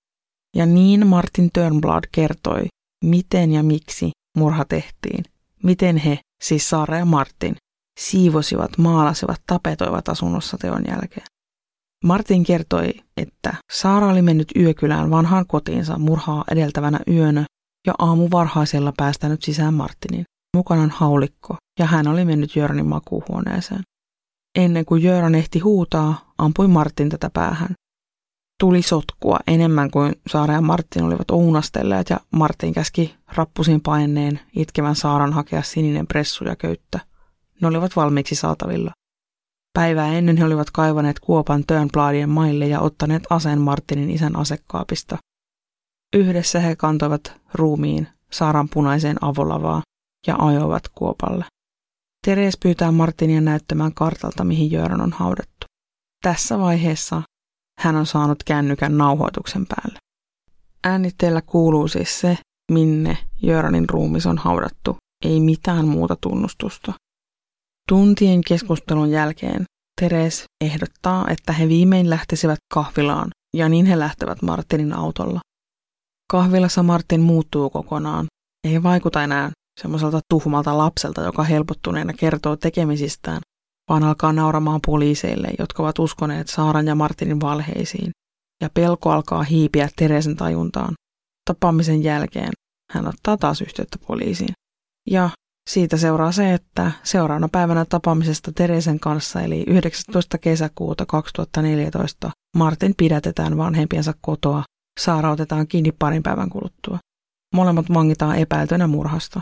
Ja niin Martin Turnblad kertoi, miten ja miksi murha tehtiin. Miten he, siis Saara ja Martin, siivosivat, maalasivat, tapetoivat asunnossa teon jälkeen. Martin kertoi, että Saara oli mennyt yökylään vanhaan kotiinsa murhaa edeltävänä yönä ja aamuvarhaisella päästänyt sisään Martinin. Mukanaan haulikko ja hän oli mennyt Göranin makuuhuoneeseen. Ennen kuin Göran ehti huutaa, ampui Martin tätä päähän. Tuli sotkua enemmän kuin Saara ja Martin olivat ounastelleet ja Martin käski rappusin paineen itkevän Saaran hakea sininen pressu ja köyttä. Ne olivat valmiiksi saatavilla. Päivää ennen he olivat kaivaneet kuopan Turnbladien maille ja ottaneet aseen Martinin isän asekaapista. Yhdessä he kantoivat ruumiin Saaran punaiseen avolavaan ja ajoivat kuopalle. Teres pyytää Martinia näyttämään kartalta, mihin Göran on haudattu. Tässä vaiheessa hän on saanut kännykän nauhoituksen päälle. Äänitteellä kuuluu siis se, minne Göranin ruumis on haudattu, ei mitään muuta tunnustusta. Tuntien keskustelun jälkeen Teres ehdottaa, että he viimein lähtisivät kahvilaan, ja niin he lähtevät Martinin autolla. Kahvilassa Martin muuttuu kokonaan, ei vaikuta enää semmoiselta tuhmalta lapselta, joka helpottuneena kertoo tekemisistään, vaan alkaa nauramaan poliiseille, jotka ovat uskoneet Saaran ja Martinin valheisiin, ja pelko alkaa hiipiä Teresen tajuntaan. Tapaamisen jälkeen hän ottaa taas yhteyttä poliisiin. Ja siitä seuraa se, että seuraavana päivänä tapaamisesta Teresen kanssa, eli 19. kesäkuuta 2014, Martin pidätetään vanhempiensa kotoa. Saara otetaan kiinni parin päivän kuluttua. Molemmat vangitaan epäiltynä murhasta.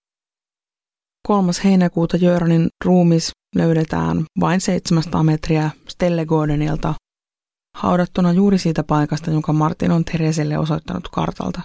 3. heinäkuuta Göranin ruumis löydetään vain 700 metriä Stellegårdenilta, haudattuna juuri siitä paikasta, jonka Martin on Tereselle osoittanut kartalta.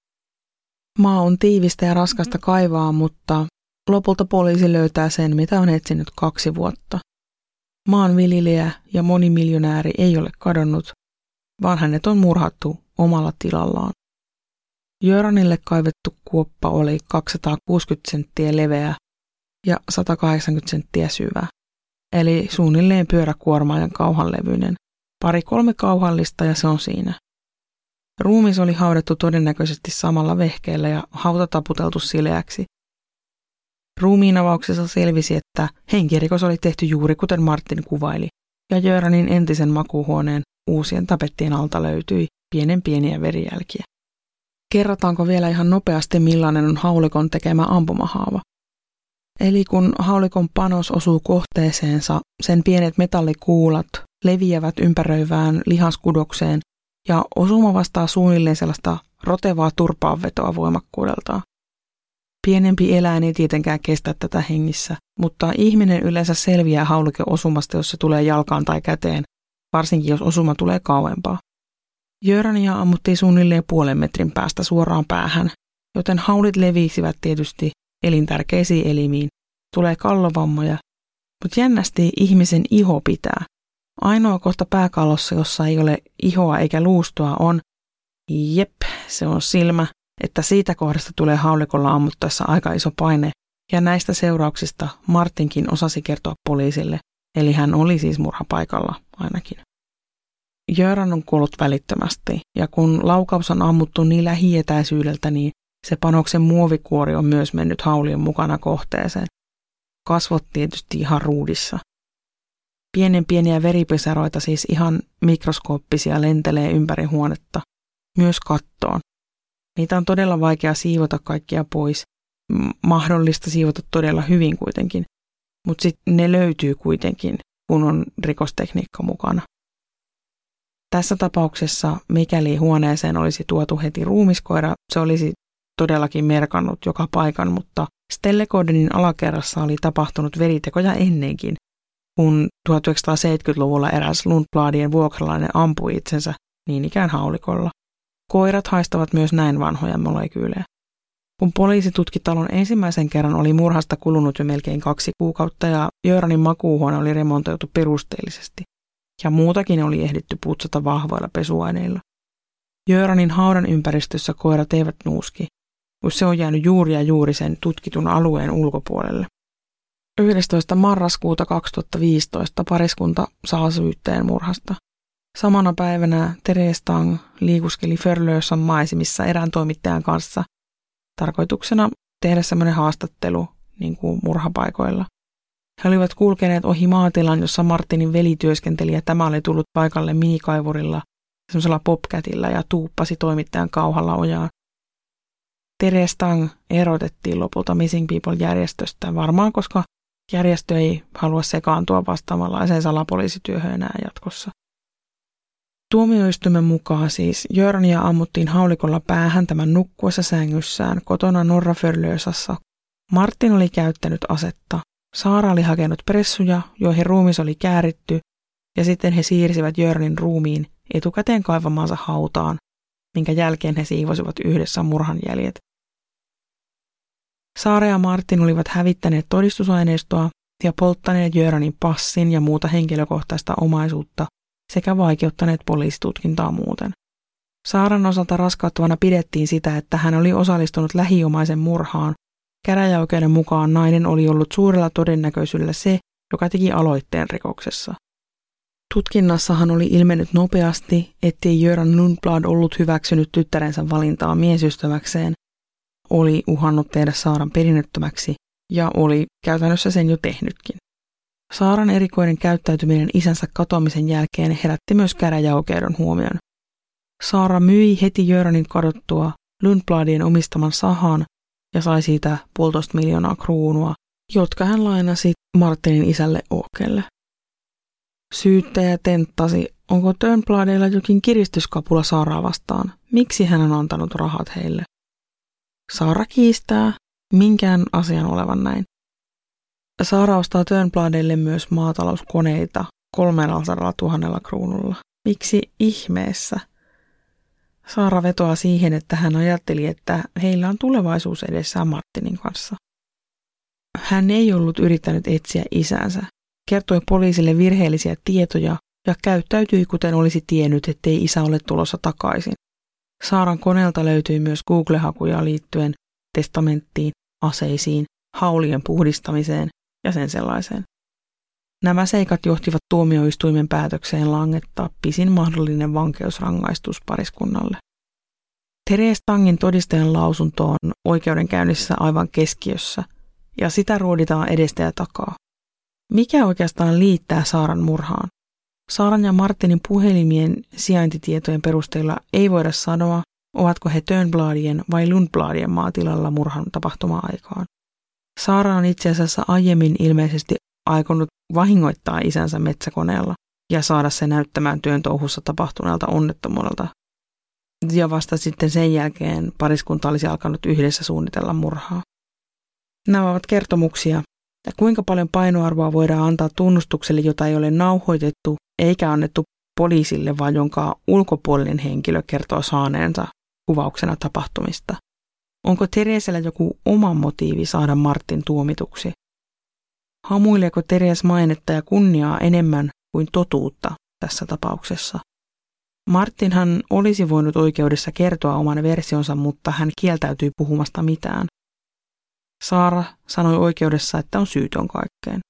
Maa on tiivistä ja raskasta kaivaa, mutta lopulta poliisi löytää sen, mitä on etsinyt 2 vuotta. Maanviljelijä ja monimiljonääri ei ole kadonnut, vaan hänet on murhattu omalla tilallaan. Göranille kaivettu kuoppa oli 260 senttiä leveä ja 180 senttiä syvä, eli suunnilleen pyöräkuormaajan kauhanlevyinen. 2-3 kauhallista ja se on siinä. Ruumis oli haudattu todennäköisesti samalla vehkeellä ja hauta taputeltu sileäksi. Ruumiinavauksessa selvisi, että henkirikos oli tehty juuri kuten Martin kuvaili, ja Göranin entisen makuuhuoneen uusien tapettien alta löytyi pieniä verijälkiä. Kerrotaanko vielä ihan nopeasti, millainen on haulikon tekemä ampumahaava? Eli kun haulikon panos osuu kohteeseensa, sen pienet metallikuulat leviävät ympäröivään lihaskudokseen ja osuma vastaa suunnilleen sellaista rotevaa turpaanvetoa voimakkuudeltaan. Pienempi eläin ei tietenkään kestä tätä hengissä, mutta ihminen yleensä selviää haulikon osumasta, jos se tulee jalkaan tai käteen, varsinkin jos osuma tulee kauempaa. Görania ammuttiin suunnilleen 0,5 metrin päästä suoraan päähän, joten haulit leviisivät tietysti elintärkeisiin elimiin. Tulee kallovammoja, mutta jännästi ihmisen iho pitää. Ainoa kohta pääkallossa, jossa ei ole ihoa eikä luustoa, on, se on silmä, että siitä kohdasta tulee haulikolla ammuttaessa aika iso paine, ja näistä seurauksista Martinkin osasi kertoa poliisille, eli hän oli siis murhapaikalla ainakin. Göran on kuollut välittömästi, ja kun laukaus on ammuttu niin lähietäisyydeltä, niin se panoksen muovikuori on myös mennyt haulion mukana kohteeseen. Kasvot tietysti ihan ruudissa. Pieniä veripisaroita, siis ihan mikroskooppisia, lentelee ympäri huonetta, myös kattoon. Niitä on todella vaikea siivota kaikkia pois. Mahdollista siivota todella hyvin kuitenkin, mutta sitten ne löytyy kuitenkin, kun on rikostekniikka mukana. Tässä tapauksessa, mikäli huoneeseen olisi tuotu heti ruumiskoira, se olisi todellakin merkannut joka paikan, mutta Stellegårdenin alakerrassa oli tapahtunut veritekoja ennenkin, kun 1970-luvulla eräs Lundbladien vuokralainen ampui itsensä niin ikään haulikolla. Koirat haistavat myös näin vanhoja molekyylejä. Kun poliisi tutki talon ensimmäisen kerran, oli murhasta kulunut jo melkein 2 kuukautta ja Göranin makuuhuone oli remontoitu perusteellisesti. Ja muutakin oli ehditty putsata vahvoilla pesuaineilla. Göranin haudan ympäristössä koirat eivät nuuski, kun se on jäänyt juuri sen tutkitun alueen ulkopuolelle. 11. marraskuuta 2015 pariskunta saa syytteen murhasta. Samana päivänä Therese Tang liikuskeli Förlösan maisemissa erään toimittajan kanssa. Tarkoituksena tehdä semmoinen haastattelu niin kuin murhapaikoilla. He olivat kulkeneet ohi maatilan, jossa Martinin veli työskenteli ja tämä oli tullut paikalle minikaivurilla, semmoisella popcatilla ja tuuppasi toimittajan kauhalla ojaan. Therese Tang erotettiin lopulta Missing People-järjestöstä, varmaan koska järjestö ei halua sekaantua vastaavanlaiseen salapoliisityöhön enää jatkossa. Tuomioistuimen mukaan siis Jörniä ammuttiin haulikolla päähän tämän nukkuessa sängyssään kotona Norra Förlösassa. Martin oli käyttänyt asetta. Saara oli hakenut pressuja, joihin ruumis oli kääritty, ja sitten he siirsivät Jörnin ruumiin etukäteen kaivamaansa hautaan, minkä jälkeen he siivosivat yhdessä murhan jäljet. Saara ja Martin olivat hävittäneet todistusaineistoa ja polttaneet Jörnin passin ja muuta henkilökohtaista omaisuutta sekä vaikeuttaneet poliisitutkintaa muuten. Saaran osalta raskauttavana pidettiin sitä, että hän oli osallistunut lähiomaisen murhaan. Käräjäoikeuden mukaan nainen oli ollut suurella todennäköisyydellä se, joka teki aloitteen rikoksessa. Tutkinnassahan oli ilmennyt nopeasti, ettei Göran Lundblad ollut hyväksynyt tyttärensä valintaa miesystäväkseen, oli uhannut tehdä Saaran perinnöttömäksi ja oli käytännössä sen jo tehnytkin. Saaran erikoinen käyttäytyminen isänsä katoamisen jälkeen herätti myös käräjäoikeuden huomion. Saara myi heti Göranin kadottua Lundbladien omistaman sahan ja sai siitä 1,5 miljoonaa kruunua, jotka hän lainasi Martinin isälle Åkelle. Syyttäjä tenttasi, onko Törnbladeilla jokin kiristyskapula Saaraa vastaan, miksi hän on antanut rahat heille. Saara kiistää minkään asian olevan näin. Saara ostaa Törnbladeille myös maatalouskoneita 300 000 kruunulla. Miksi ihmeessä? Saara vetoaa siihen, että hän ajatteli, että heillä on tulevaisuus edessään Martinin kanssa. Hän ei ollut yrittänyt etsiä isänsä, kertoi poliisille virheellisiä tietoja ja käyttäytyi kuten olisi tiennyt, ettei isä ole tulossa takaisin. Saaran koneelta löytyi myös Google-hakuja liittyen testamenttiin, aseisiin, haulien puhdistamiseen ja sen sellaiseen. Nämä seikat johtivat tuomioistuimen päätökseen langettaa pisin mahdollinen vankeusrangaistus pariskunnalle. Therese Tangin todistajan lausunto on oikeudenkäynnissä aivan keskiössä, ja sitä ruoditaan edestä ja takaa. Mikä oikeastaan liittää Saaran murhaan? Saaran ja Martinin puhelimien sijaintitietojen perusteella ei voida sanoa, ovatko he Törnbladien vai Lundbladien maatilalla murhan tapahtuma-aikaan. Saara on itse asiassa aiemmin ilmeisesti aikonut vahingoittaa isänsä metsäkoneella ja saada se näyttämään työn touhussa tapahtuneelta onnettomuudelta. Ja vasta sitten sen jälkeen pariskunta olisi alkanut yhdessä suunnitella murhaa. Nämä ovat kertomuksia, ja kuinka paljon painoarvoa voidaan antaa tunnustukselle, jota ei ole nauhoitettu eikä annettu poliisille, vaan jonka ulkopuolinen henkilö kertoo saaneensa kuvauksena tapahtumista. Onko Theresellä joku oma motiivi saada Martin tuomituksi? Hamuileeko Therese mainetta ja kunniaa enemmän kuin totuutta tässä tapauksessa? Martinhan olisi voinut oikeudessa kertoa oman versionsa, mutta hän kieltäytyi puhumasta mitään. Saara sanoi oikeudessa, että on syytön kaikkeen.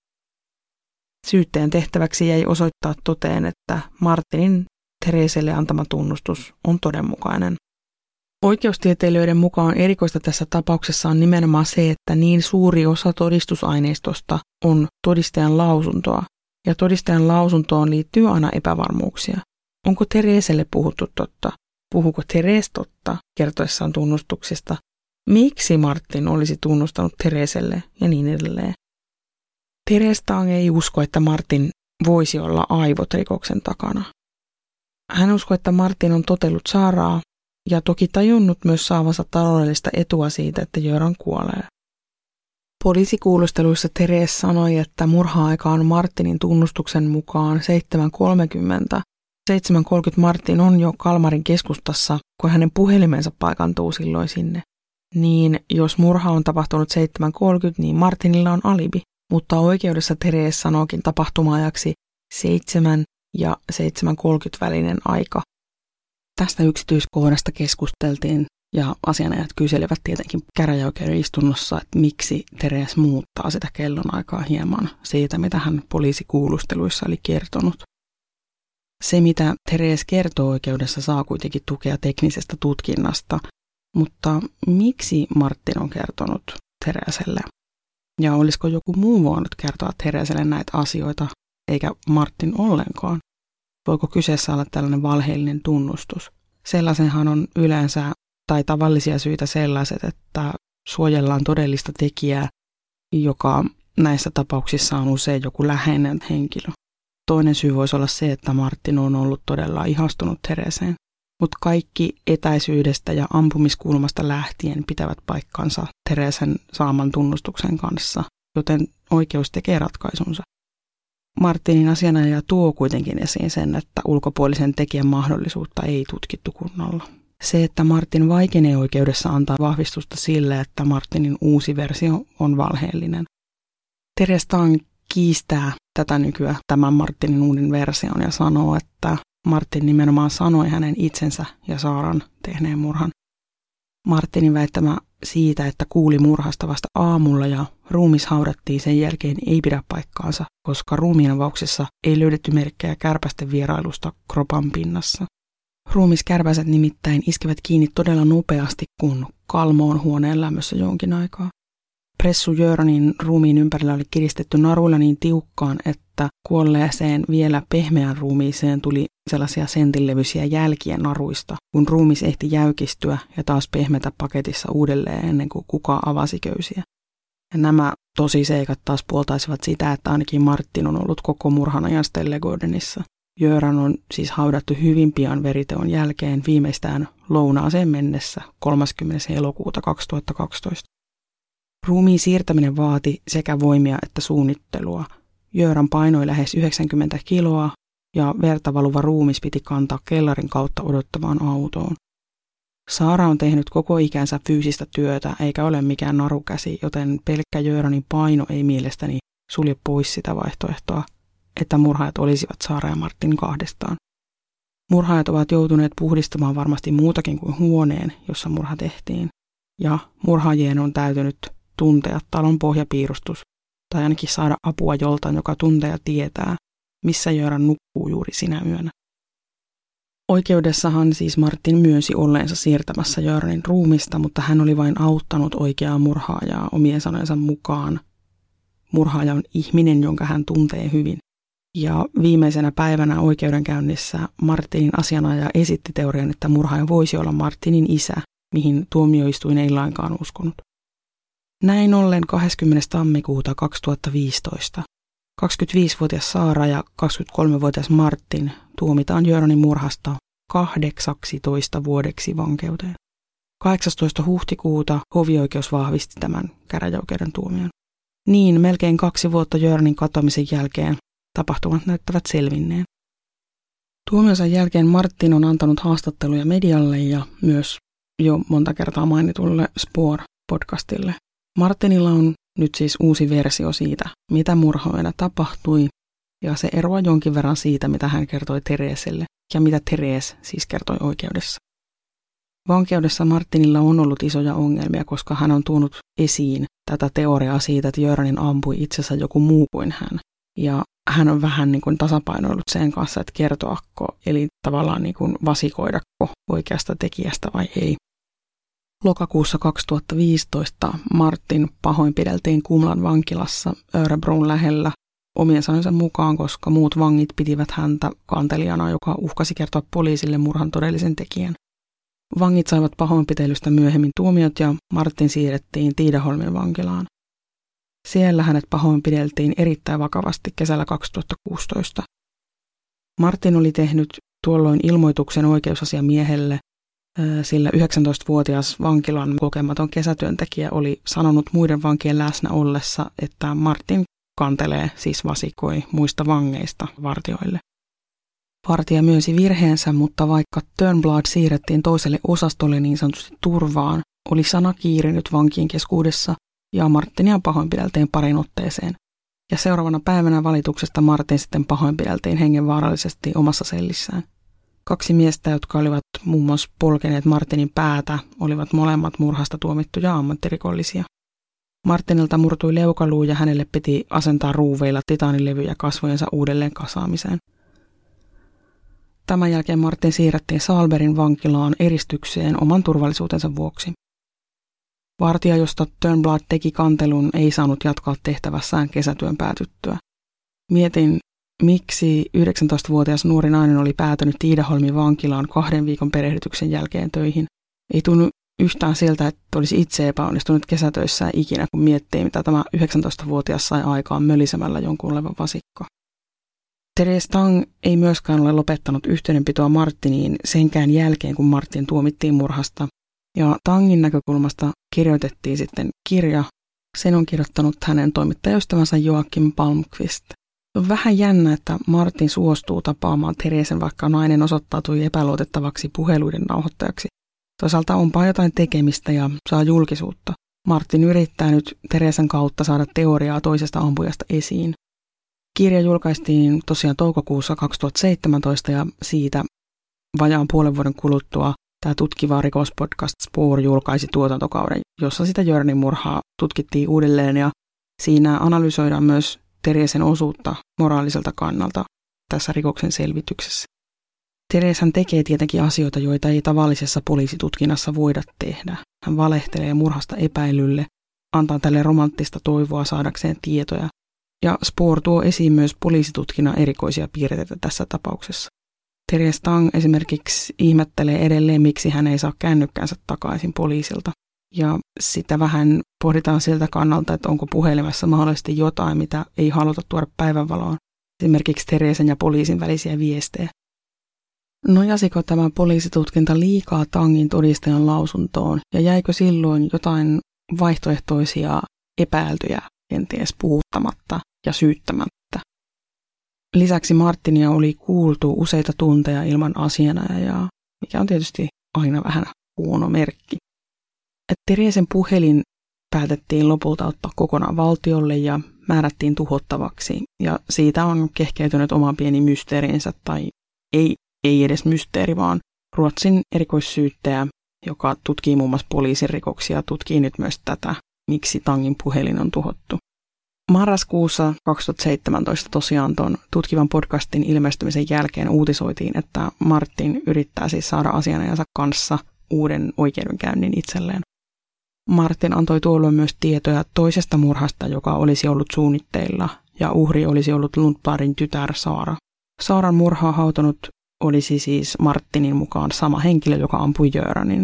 Syyttäjän tehtäväksi jäi osoittaa toteen, että Martinin Thereselle antama tunnustus on todenmukainen. Oikeustieteilijöiden mukaan erikoista tässä tapauksessa on nimenomaan se, että niin suuri osa todistusaineistosta on todistajan lausuntoa, ja todistajan lausuntoon liittyy aina epävarmuuksia. Onko Thereselle puhuttu totta? Puhuuko Therese totta kertoessaan tunnustuksista? Miksi Martin olisi tunnustanut Thereselle ja niin edelleen? Therese Tang ei usko, että Martin voisi olla aivot rikoksen takana. Hän uskoo, että Martin on totellut Saaraa ja toki tajunnut myös saavansa taloudellista etua siitä, että Göran kuolee. Poliisikuulusteluissa Therese sanoi, että murha-aika on Martinin tunnustuksen mukaan 7.30. 7.30 Martin on jo Kalmarin keskustassa, kun hänen puhelimensa paikantuu silloin sinne. Niin jos murha on tapahtunut 7.30, niin Martinilla on alibi, mutta oikeudessa Therese sanookin tapahtuma-ajaksi 7 ja 7.30 välinen aika. Tästä yksityiskohdasta keskusteltiin ja asianajat kyselivät tietenkin käräjäoikeuden istunnossa, että miksi Therese muuttaa sitä kellonaikaa hieman siitä, mitä hän poliisikuulusteluissa oli kertonut. Se, mitä Therese kertoo oikeudessa, saa kuitenkin tukea teknisestä tutkinnasta, mutta miksi Martin on kertonut Thereselle? Ja olisiko joku muu voinut kertoa Thereselle näitä asioita, eikä Martin ollenkaan? Voiko kyseessä olla tällainen valheellinen tunnustus? Sellaisenhan on yleensä tai tavallisia syitä sellaiset, että suojellaan todellista tekijää, joka näissä tapauksissa on usein joku läheinen henkilö. Toinen syy voisi olla se, että Martin on ollut todella ihastunut Thereseen, mutta kaikki etäisyydestä ja ampumiskulmasta lähtien pitävät paikkansa Theresen saaman tunnustuksen kanssa, joten oikeus tekee ratkaisunsa. Martinin asianajaja tuo kuitenkin esiin sen, että ulkopuolisen tekijän mahdollisuutta ei tutkittu kunnolla. Se, että Martin vaikenee oikeudessa, antaa vahvistusta sille, että Martinin uusi versio on valheellinen. Therese Tang kiistää tätä nykyä tämän Martinin uuden version ja sanoo, että Martin nimenomaan sanoi hänen itsensä ja Saran tehneen murhan. Martinin väittämä siitä, että kuuli murhasta vasta aamulla ja ruumis haudattiin sen jälkeen, ei pidä paikkaansa, koska ruumiinavauksessa ei löydetty merkkejä kärpästen vierailusta kropan pinnassa. Ruumiskärpäset nimittäin iskevät kiinni todella nopeasti, kun Kalmo on huoneen lämmössä jonkin aikaa. Pressu Göranin ruumiin ympärillä oli kiristetty naruilla niin tiukkaan, että kuolleeseen vielä pehmeään ruumiiseen tuli sellaisia sentinlevyisiä jälkiä naruista, kun ruumis ehti jäykistyä ja taas pehmetä paketissa uudelleen ennen kuin kukaan avasi köysiä. Ja nämä tosiseikat taas puoltaisivat sitä, että ainakin Martin on ollut koko murhan ajan Stellegårdenissa. Göran on siis haudattu hyvin pian veriteon jälkeen, viimeistään lounaaseen mennessä 30. elokuuta 2012. Ruumiin siirtäminen vaati sekä voimia että suunnittelua. Göran painoi lähes 90 kiloa ja verta valuva ruumis piti kantaa kellarin kautta odottavaan autoon. Sara on tehnyt koko ikänsä fyysistä työtä eikä ole mikään narukäsi, joten pelkkä Göranin paino ei mielestäni sulje pois sitä vaihtoehtoa, että murhaajat olisivat Sara ja Martin kahdestaan. Murhaajat ovat joutuneet puhdistamaan varmasti muutakin kuin huoneen, jossa murha tehtiin, ja murhaajien on täytynyt tuntea talon pohjapiirustus tai ainakin saada apua joltain, joka tuntee ja tietää, missä Göran nukkuu juuri sinä yönä. Oikeudessahan siis Martin myönsi olleensa siirtämässä Göranin ruumista, mutta hän oli vain auttanut oikeaa murhaajaa omien sanojensa mukaan. Murhaaja on ihminen, jonka hän tuntee hyvin. Ja viimeisenä päivänä oikeudenkäynnissä Martinin asianajaja esitti teorian, että murhaaja voisi olla Martinin isä, mihin tuomioistuin ei lainkaan uskonut. Näin ollen 20. tammikuuta 2015 25-vuotias Sara ja 23-vuotias Martin tuomitaan Göranin murhasta 18 vuodeksi vankeuteen. 18. huhtikuuta hovioikeus vahvisti tämän käräjäoikeuden tuomion. Niin, melkein 2 vuotta Göranin katoamisen jälkeen tapahtumat näyttävät selvinneen. Tuomionsa jälkeen Martin on antanut haastatteluja medialle ja myös jo monta kertaa mainitulle Spore-podcastille. Martinilla on nyt siis uusi versio siitä, mitä murhaajana tapahtui, ja se eroaa jonkin verran siitä, mitä hän kertoi Thereselle ja mitä Therese siis kertoi oikeudessa. Vankeudessa Martinilla on ollut isoja ongelmia, koska hän on tuonut esiin tätä teoriaa siitä, että Göranin ampui itsensä joku muu kuin hän. Ja hän on vähän niin kuin tasapainoillut sen kanssa, että kertoako, eli tavallaan niin kuin vasikoidako oikeasta tekijästä vai ei. Lokakuussa 2015 Martin pahoinpideltiin Kumlan vankilassa Örebron lähellä omien sanojensa mukaan, koska muut vangit pitivät häntä kantelijana, joka uhkasi kertoa poliisille murhan todellisen tekijän. Vangit saivat pahoinpitelystä myöhemmin tuomiot ja Martin siirrettiin Tidaholmin vankilaan. Siellä hänet pahoinpideltiin erittäin vakavasti kesällä 2016. Martin oli tehnyt tuolloin ilmoituksen oikeusasiamiehelle, sillä 19-vuotias vankilan kokematon kesätyöntekijä oli sanonut muiden vankien läsnä ollessa, että Martin kantelee, siis vasikoi, muista vangeista vartijoille. Vartija myönsi virheensä, mutta vaikka Turnblad siirrettiin toiselle osastolle niin sanotusti turvaan, oli sana kiirinyt vankien keskuudessa ja Martinia pahoinpideltiin parin otteeseen. Ja seuraavana päivänä valituksesta Martin sitten pahoinpideltiin hengenvaarallisesti omassa sellissään. 2 miestä, jotka olivat muun muassa polkeneet Martinin päätä, olivat molemmat murhasta tuomittuja ammattirikollisia. Martinilta murtui leukaluu ja hänelle piti asentaa ruuveilla titaanilevyjä kasvojensa uudelleen kasaamiseen. Tämän jälkeen Martin siirrettiin Saalbergin vankilaan eristykseen oman turvallisuutensa vuoksi. Vartija, josta Turnblad teki kantelun, ei saanut jatkaa tehtävässään kesätyön päätyttyä. Mietin, miksi 19-vuotias nuori nainen oli päätynyt Tiidaholmin vankilaan 2 viikon perehdytyksen jälkeen töihin. Ei tunnu yhtään siltä, että olisi itse epäonnistunut kesätöissään ikinä, kun miettii, mitä tämä 19-vuotias sai aikaan mölisemällä jonkun olevan vasikko. Therese Tang ei myöskään ole lopettanut yhteydenpitoa Martiniin senkään jälkeen, kun Martin tuomittiin murhasta. Ja Tangin näkökulmasta kirjoitettiin sitten kirja. Sen on kirjoittanut hänen toimittajaystävänsä Joakim Palmqvist. On vähän jännä, että Martin suostuu tapaamaan Theresen, vaikka nainen osoittautui epäluotettavaksi puheluiden nauhoittajaksi. Toisaalta onpa jotain tekemistä ja saa julkisuutta. Martin yrittää nyt Theresen kautta saada teoriaa toisesta ampujasta esiin. Kirja julkaistiin tosiaan toukokuussa 2017 ja siitä vajaan puolen vuoden kuluttua tämä tutkiva rikospodcast Spoor julkaisi tuotantokauden, jossa sitä Jörnin murhaa tutkittiin uudelleen ja siinä analysoidaan myös Theresen osuutta moraaliselta kannalta tässä rikoksen selvityksessä. Therese tekee tietenkin asioita, joita ei tavallisessa poliisitutkinnassa voida tehdä. Hän valehtelee murhasta epäilylle, antaa tälle romanttista toivoa saadakseen tietoja. Ja Spoor tuo esiin myös poliisitutkinnan erikoisia piirteitä tässä tapauksessa. Therese Tang esimerkiksi ihmettelee edelleen, miksi hän ei saa kännykkäänsä takaisin poliisilta. Ja sitä vähän pohditaan siltä kannalta, että onko puhelimessa mahdollisesti jotain, mitä ei haluta tuoda päivänvaloon. Esimerkiksi Theresen ja poliisin välisiä viestejä. Nojasiko tämä poliisitutkinta liikaa Tangin todistajan lausuntoon ja jäikö silloin jotain vaihtoehtoisia epäiltyjä kenties puhuttamatta ja syyttämättä? Lisäksi Martinia oli kuultu useita tunteja ilman asianajajaa, mikä on tietysti aina vähän huono merkki. Theresen puhelin päätettiin lopulta ottaa kokonaan valtiolle ja määrättiin tuhottavaksi, ja siitä on kehkeytynyt oma pieni mysteerinsä, tai ei edes mysteeri, vaan Ruotsin erikoissyyttäjä, joka tutkii muun muassa poliisin rikoksia, tutkii nyt myös tätä, miksi Tangin puhelin on tuhottu. Marraskuussa 2017 tosiaan tuon tutkivan podcastin ilmestymisen jälkeen uutisoitiin, että Martin yrittää siis saada asianajansa kanssa uuden oikeudenkäynnin itselleen. Martin antoi tuolloin myös tietoja toisesta murhasta, joka olisi ollut suunnitteilla, ja uhri olisi ollut Lundbladin tytär Saara. Saaran murhaa hautonut olisi siis Martinin mukaan sama henkilö, joka ampui Göranin.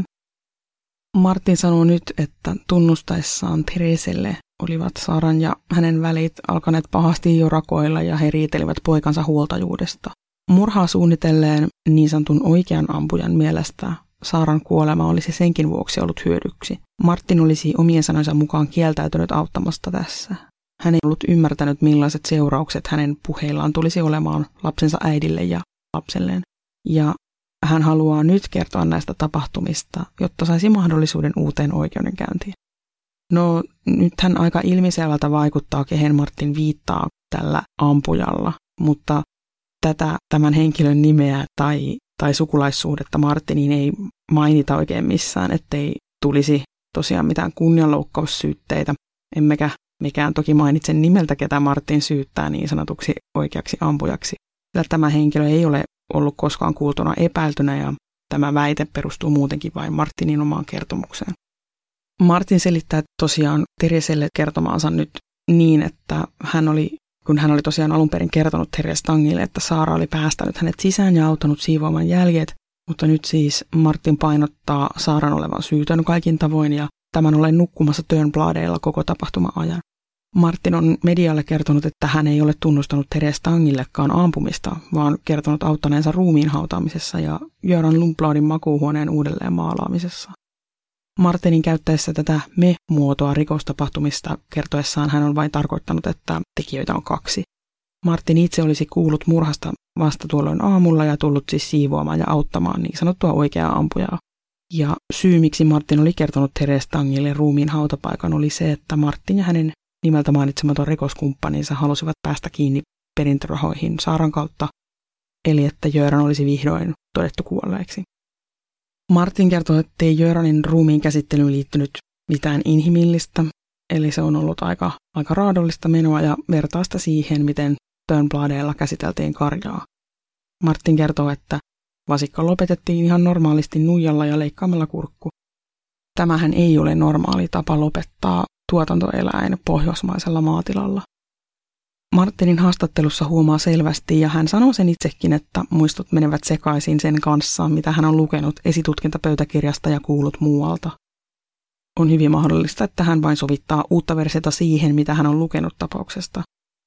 Martin sanoo nyt, että tunnustaessaan Thereselle olivat Saaran ja hänen välit alkaneet pahasti jo rakoilla ja he riitelivät poikansa huoltajuudesta. Murhaa suunnitelleen niin sanotun oikean ampujan mielestä Saaran kuolema olisi senkin vuoksi ollut hyödyksi. Martin olisi omien sanojensa mukaan kieltäytynyt auttamasta tässä. Hän ei ollut ymmärtänyt, millaiset seuraukset hänen puheillaan tulisi olemaan lapsensa äidille ja lapselleen. Ja hän haluaa nyt kertoa näistä tapahtumista, jotta saisi mahdollisuuden uuteen oikeudenkäyntiin. No, nythän aika ilmiselvältä vaikuttaa, kehen Martin viittaa tällä ampujalla, mutta tämän henkilön nimeä tai sukulaissuhdetta Martiniin ei mainita oikein missään, ettei tulisi tosiaan mitään kunnianloukkaussyytteitä, emmekä mekään toki mainitse nimeltä, ketä Martin syyttää niin sanotuksi oikeaksi ampujaksi. Sillä tämä henkilö ei ole ollut koskaan kuultuna epäiltynä ja tämä väite perustuu muutenkin vain Martinin omaan kertomukseen. Martin selittää tosiaan Thereselle kertomaansa nyt niin, että kun hän oli tosiaan alun perin kertonut Therese Tangille, että Saara oli päästänyt hänet sisään ja auttanut siivoamaan jäljet, mutta nyt siis Martin painottaa Saaran olevan syytön kaikin tavoin ja tämän ollen nukkumassa Turnbladeilla koko tapahtuma-ajan. Martin on medialle kertonut, että hän ei ole tunnustanut Therese Tangillekaan ampumista, vaan kertonut auttaneensa ruumiin hautaamisessa ja Göran Lundbladin makuuhuoneen uudelleen maalaamisessa. Martinin käyttäessä tätä me-muotoa rikostapahtumista kertoessaan hän on vain tarkoittanut, että tekijöitä on 2. Martin itse olisi kuullut murhasta vasta tuolloin aamulla ja tullut siis siivoamaan ja auttamaan niin sanottua oikeaa ampujaa. Ja syy, miksi Martin oli kertonut Therese Tangille ruumiin hautapaikan, oli se, että Martin ja hänen nimeltä mainitsematon rikoskumppaninsa halusivat päästä kiinni perintörahoihin Saaran kautta, eli että Göran olisi vihdoin todettu kuolleeksi. Martin kertoo, ettei Göranin ruumiin käsittelyyn liittynyt mitään inhimillistä, eli se on ollut aika raadollista menoa ja vertaista siihen, miten Turnbladeilla käsiteltiin karjaa. Martin kertoo, että Vasikka lopetettiin ihan normaalisti nuijalla ja leikkaamalla kurkku. Tämähän ei ole normaali tapa lopettaa tuotantoeläin pohjoismaisella maatilalla. Martinin haastattelussa huomaa selvästi, ja hän sanoo sen itsekin, että muistot menevät sekaisin sen kanssa, mitä hän on lukenut esitutkintapöytäkirjasta ja kuullut muualta. On hyvin mahdollista, että hän vain sovittaa uutta versiota siihen, mitä hän on lukenut tapauksesta.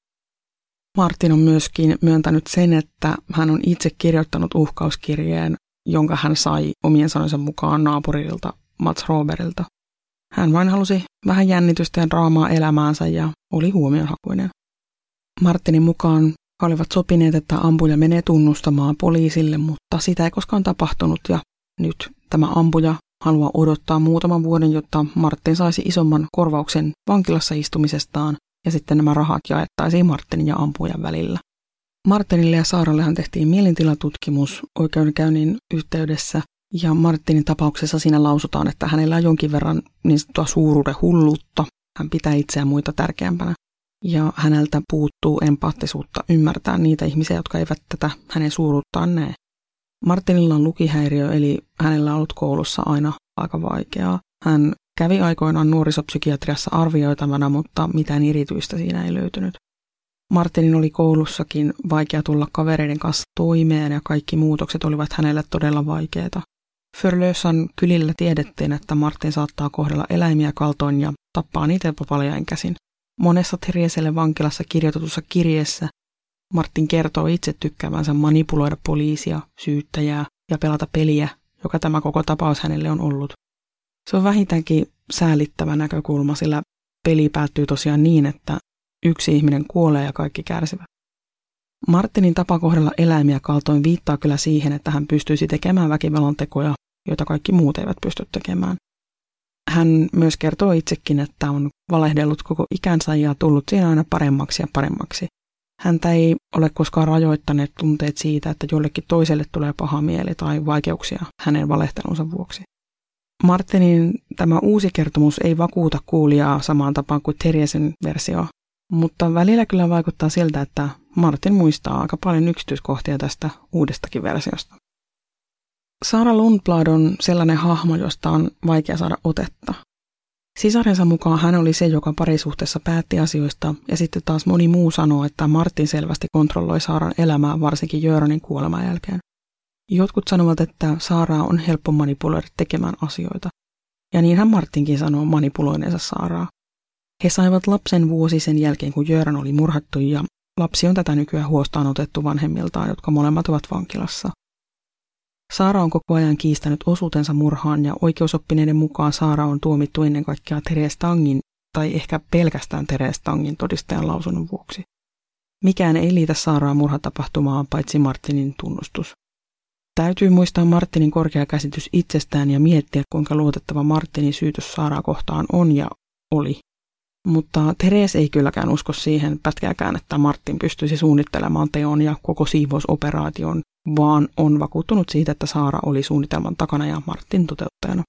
Martin on myöskin myöntänyt sen, että hän on itse kirjoittanut uhkauskirjeen, jonka hän sai omien sanojensa mukaan naapurilta Mats Roberilta. Hän vain halusi vähän jännitystä ja draamaa elämäänsä ja oli huomionhakuinen. Martinin mukaan he olivat sopineet, että ampuja menee tunnustamaan poliisille, mutta sitä ei koskaan tapahtunut ja nyt tämä ampuja haluaa odottaa muutaman vuoden, jotta Martin saisi isomman korvauksen vankilassa istumisestaan ja sitten nämä rahat jaettaisiin Martinin ja ampujan välillä. Martinille ja Saarallehan tehtiin mielentilatutkimus oikeudenkäynnin yhteydessä ja Martinin tapauksessa siinä lausutaan, että hänellä on jonkin verran niin sanottua suuruuden hulluutta. Hän pitää itseään muita tärkeämpänä ja häneltä puuttuu empaattisuutta ymmärtää niitä ihmisiä, jotka eivät tätä hänen suuruuttaan näe. Martinilla on lukihäiriö, eli hänellä on ollut koulussa aina aika vaikeaa. Hän kävi aikoinaan nuorisopsykiatriassa arvioitavana, mutta mitään erityistä siinä ei löytynyt. Martinin oli koulussakin vaikea tulla kavereiden kanssa toimeen ja kaikki muutokset olivat hänelle todella vaikeita. Förlösan kylillä tiedettiin, että Martin saattaa kohdella eläimiä kaltoin ja tappaa niitä jopa paljain käsin. Monessa Tereselle vankilassa kirjoitetussa kirjeessä Martin kertoo itse tykkäävänsä manipuloida poliisia, syyttäjää ja pelata peliä, joka tämä koko tapaus hänelle on ollut. Se on vähintäänkin säälittävä näkökulma, sillä peli päättyy tosiaan niin, että yksi ihminen kuolee ja kaikki kärsivät. Martinin tapa kohdella eläimiä kaltoin viittaa kyllä siihen, että hän pystyisi tekemään väkivallan tekoja, joita kaikki muut eivät pysty tekemään. Hän myös kertoo itsekin, että on valehdellut koko ikänsä ja tullut siinä aina paremmaksi ja paremmaksi. Häntä ei ole koskaan rajoittaneet tunteet siitä, että jollekin toiselle tulee paha mieli tai vaikeuksia hänen valehtelunsa vuoksi. Martinin tämä uusi kertomus ei vakuuta kuulijaa samaan tapaan kuin Teresen versio, mutta välillä kyllä vaikuttaa siltä, että Martin muistaa aika paljon yksityiskohtia tästä uudestakin versiosta. Sara Lundblad on sellainen hahmo, josta on vaikea saada otetta. Sisarensa mukaan hän oli se, joka parisuhteessa päätti asioista, ja sitten taas moni muu sanoo, että Martin selvästi kontrolloi Saran elämää varsinkin Göranin kuoleman jälkeen. Jotkut sanovat, että Saraa on helppo manipuloida tekemään asioita, ja niinhän Martinkin sanoo manipuloineensa Saraa. He saivat lapsen vuosi sen jälkeen, kun Göran oli murhattu, ja lapsi on tätä nykyään huostaan otettu vanhemmiltaan, jotka molemmat ovat vankilassa. Saara on koko ajan kiistänyt osuutensa murhaan ja oikeusoppineiden mukaan Saara on tuomittu ennen kaikkea Therese Tangin tai ehkä pelkästään Therese Tangin todistajan lausunnon vuoksi. Mikään ei liitä Saaraa murhatapahtumaan paitsi Martinin tunnustus. Täytyy muistaa Martinin korkea käsitys itsestään ja miettiä, kuinka luotettava Martinin syytös Saaraa kohtaan on ja oli. Mutta Therese ei kylläkään usko siihen pätkääkään, että Martin pystyisi suunnittelemaan teon ja koko siivousoperaation, vaan on vakuuttunut siitä, että Saara oli suunnitelman takana ja Martin toteuttajana.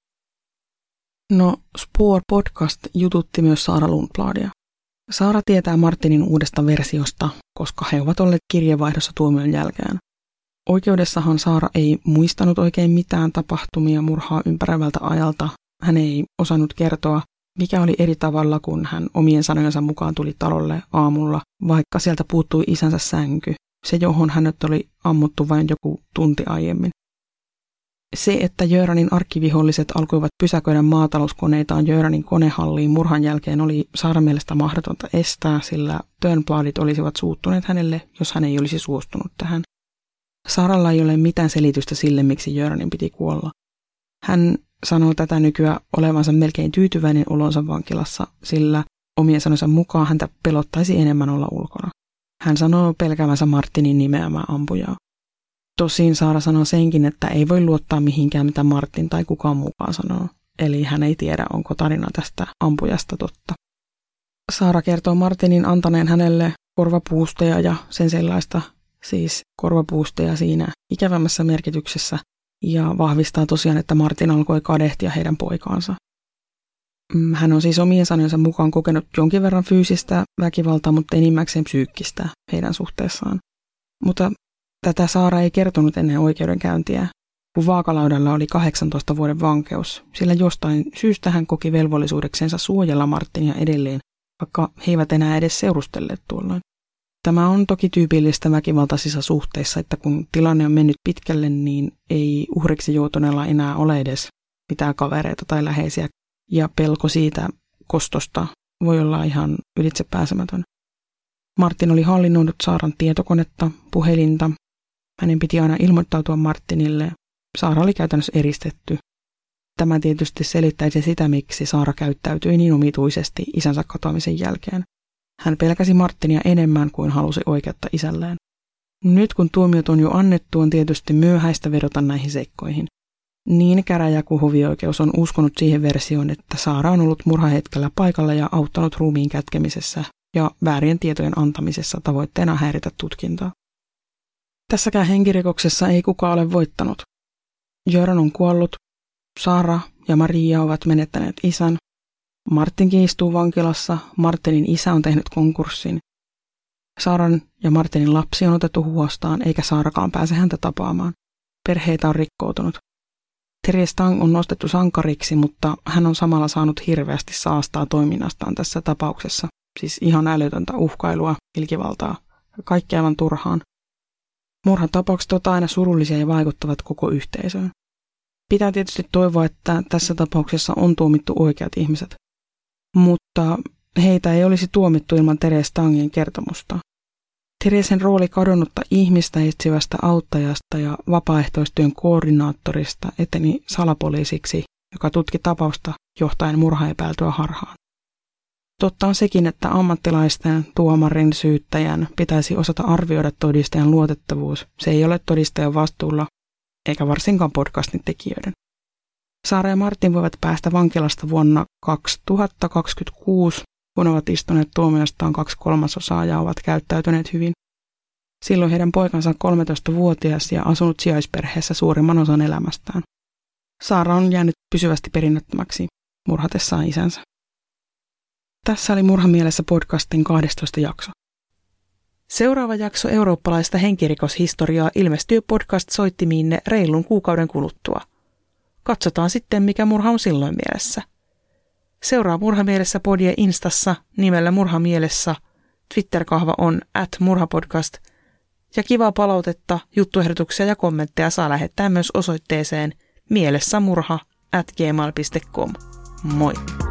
No, Spår-podcast jututti myös Sara Lundbladia. Saara tietää Martinin uudesta versiosta, koska he ovat olleet kirjeenvaihdossa tuomion jälkeen. Oikeudessahan Saara ei muistanut oikein mitään tapahtumia murhaa ympäröivältä ajalta. Hän ei osannut kertoa, mikä oli eri tavalla, kun hän omien sanojensa mukaan tuli talolle aamulla, vaikka sieltä puuttui isänsä sänky, se johon hänet oli ammuttu vain joku tunti aiemmin. Se, että Göranin arkkiviholliset alkoivat pysäköidä maatalouskoneitaan Göranin konehalliin murhan jälkeen, oli Saaran mielestä mahdotonta estää, sillä Törnbladit olisivat suuttuneet hänelle, jos hän ei olisi suostunut tähän. Saaralla ei ole mitään selitystä sille, miksi Göranin piti kuolla. Hän sanoo tätä nykyään olevansa melkein tyytyväinen olonsa vankilassa, sillä omien sanonsa mukaan häntä pelottaisi enemmän olla ulkona. Hän sanoo pelkäävänsä Martinin nimeämää ampujaa. Tosin Saara sanoo senkin, että ei voi luottaa mihinkään, mitä Martin tai kukaan mukaan sanoo, eli hän ei tiedä, onko tarina tästä ampujasta totta. Saara kertoo Martinin antaneen hänelle korvapuusteja ja sen sellaista, siis korvapuusteja siinä ikävämmässä merkityksessä, ja vahvistaa tosiaan, että Martin alkoi kadehtia heidän poikaansa. Hän on siis omien sanojensa mukaan kokenut jonkin verran fyysistä väkivaltaa, mutta enimmäkseen psyykkistä heidän suhteessaan. Mutta Tätä Saara ei kertonut ennen oikeudenkäyntiä, kun vaakalaudalla oli 18 vuoden vankeus, sillä jostain syystä hän koki velvollisuudeksensa suojella Martinia edelleen, vaikka he eivät enää edes seurustelleet tuolloin. Tämä on toki tyypillistä väkivaltaisissa suhteissa, että kun tilanne on mennyt pitkälle, niin ei uhriksi joutuneella enää ole edes mitään kavereita tai läheisiä, ja pelko siitä kostosta voi olla ihan ylitsepääsemätön. Martin oli hallinnoinut Saaran tietokonetta, puhelinta. Hänen piti aina ilmoittautua Martinille. Saara oli käytännössä eristetty. Tämä tietysti selittäisi sitä, miksi Saara käyttäytyi niin omituisesti isänsä katoamisen jälkeen. Hän pelkäsi Martinia enemmän kuin halusi oikeutta isälleen. Nyt kun tuomiot on jo annettu, on tietysti myöhäistä vedota näihin seikkoihin. Niin käräjä kuin hovioikeus on uskonut siihen versioon, että Saara on ollut murhahetkellä paikalla ja auttanut ruumiin kätkemisessä ja väärien tietojen antamisessa tavoitteena häiritä tutkintaa. Tässäkään henkirikoksessa ei kukaan ole voittanut. Göran on kuollut, Saara ja Maria ovat menettäneet isän, Martinkin istuu vankilassa, Martinin isä on tehnyt konkurssin. Saaran ja Martinin lapsi on otettu huostaan, eikä Saarakaan pääse häntä tapaamaan. Perheitä on rikkoutunut. Therese Tang on nostettu sankariksi, mutta hän on samalla saanut hirveästi saastaa toiminnastaan tässä tapauksessa. Siis ihan älytöntä uhkailua, ilkivaltaa, kaikki aivan turhaan. Murhatapaukset ovat aina surullisia ja vaikuttavat koko yhteisöön. Pitää tietysti toivoa, että tässä tapauksessa on tuomittu oikeat ihmiset. Mutta heitä ei olisi tuomittu ilman Therese Tangin kertomusta. Theresen rooli kadonnutta ihmistä etsivästä auttajasta ja vapaaehtoistyön koordinaattorista eteni salapoliisiksi, joka tutki tapausta johtaen murhaepäiltyä harhaan. Totta on sekin, että ammattilaisten, tuomarin, syyttäjän pitäisi osata arvioida todistajan luotettavuus. Se ei ole todistajan vastuulla, eikä varsinkaan podcastin tekijöiden. Saara ja Martin voivat päästä vankilasta vuonna 2026, kun ovat istuneet tuomiostaan 2/3 ja ovat käyttäytyneet hyvin. Silloin heidän poikansa on 13-vuotias ja asunut sijaisperheessä suurimman osan elämästään. Saara on jäänyt pysyvästi perinnöttömäksi murhatessaan isänsä. Tässä oli Murhamielessä podcastin 12. jakso. Seuraava jakso eurooppalaista henkirikoshistoriaa ilmestyy podcast-soittimiinne reilun kuukauden kuluttua. Katsotaan sitten, mikä murha on silloin mielessä. Seuraa Murhamielessä podie Instassa nimellä Murhamielessä, Twitter-kahva on @murhapodcast ja kivaa palautetta, juttuehdotuksia ja kommentteja saa lähettää myös osoitteeseen mielessämurha@gmail.com. Moi!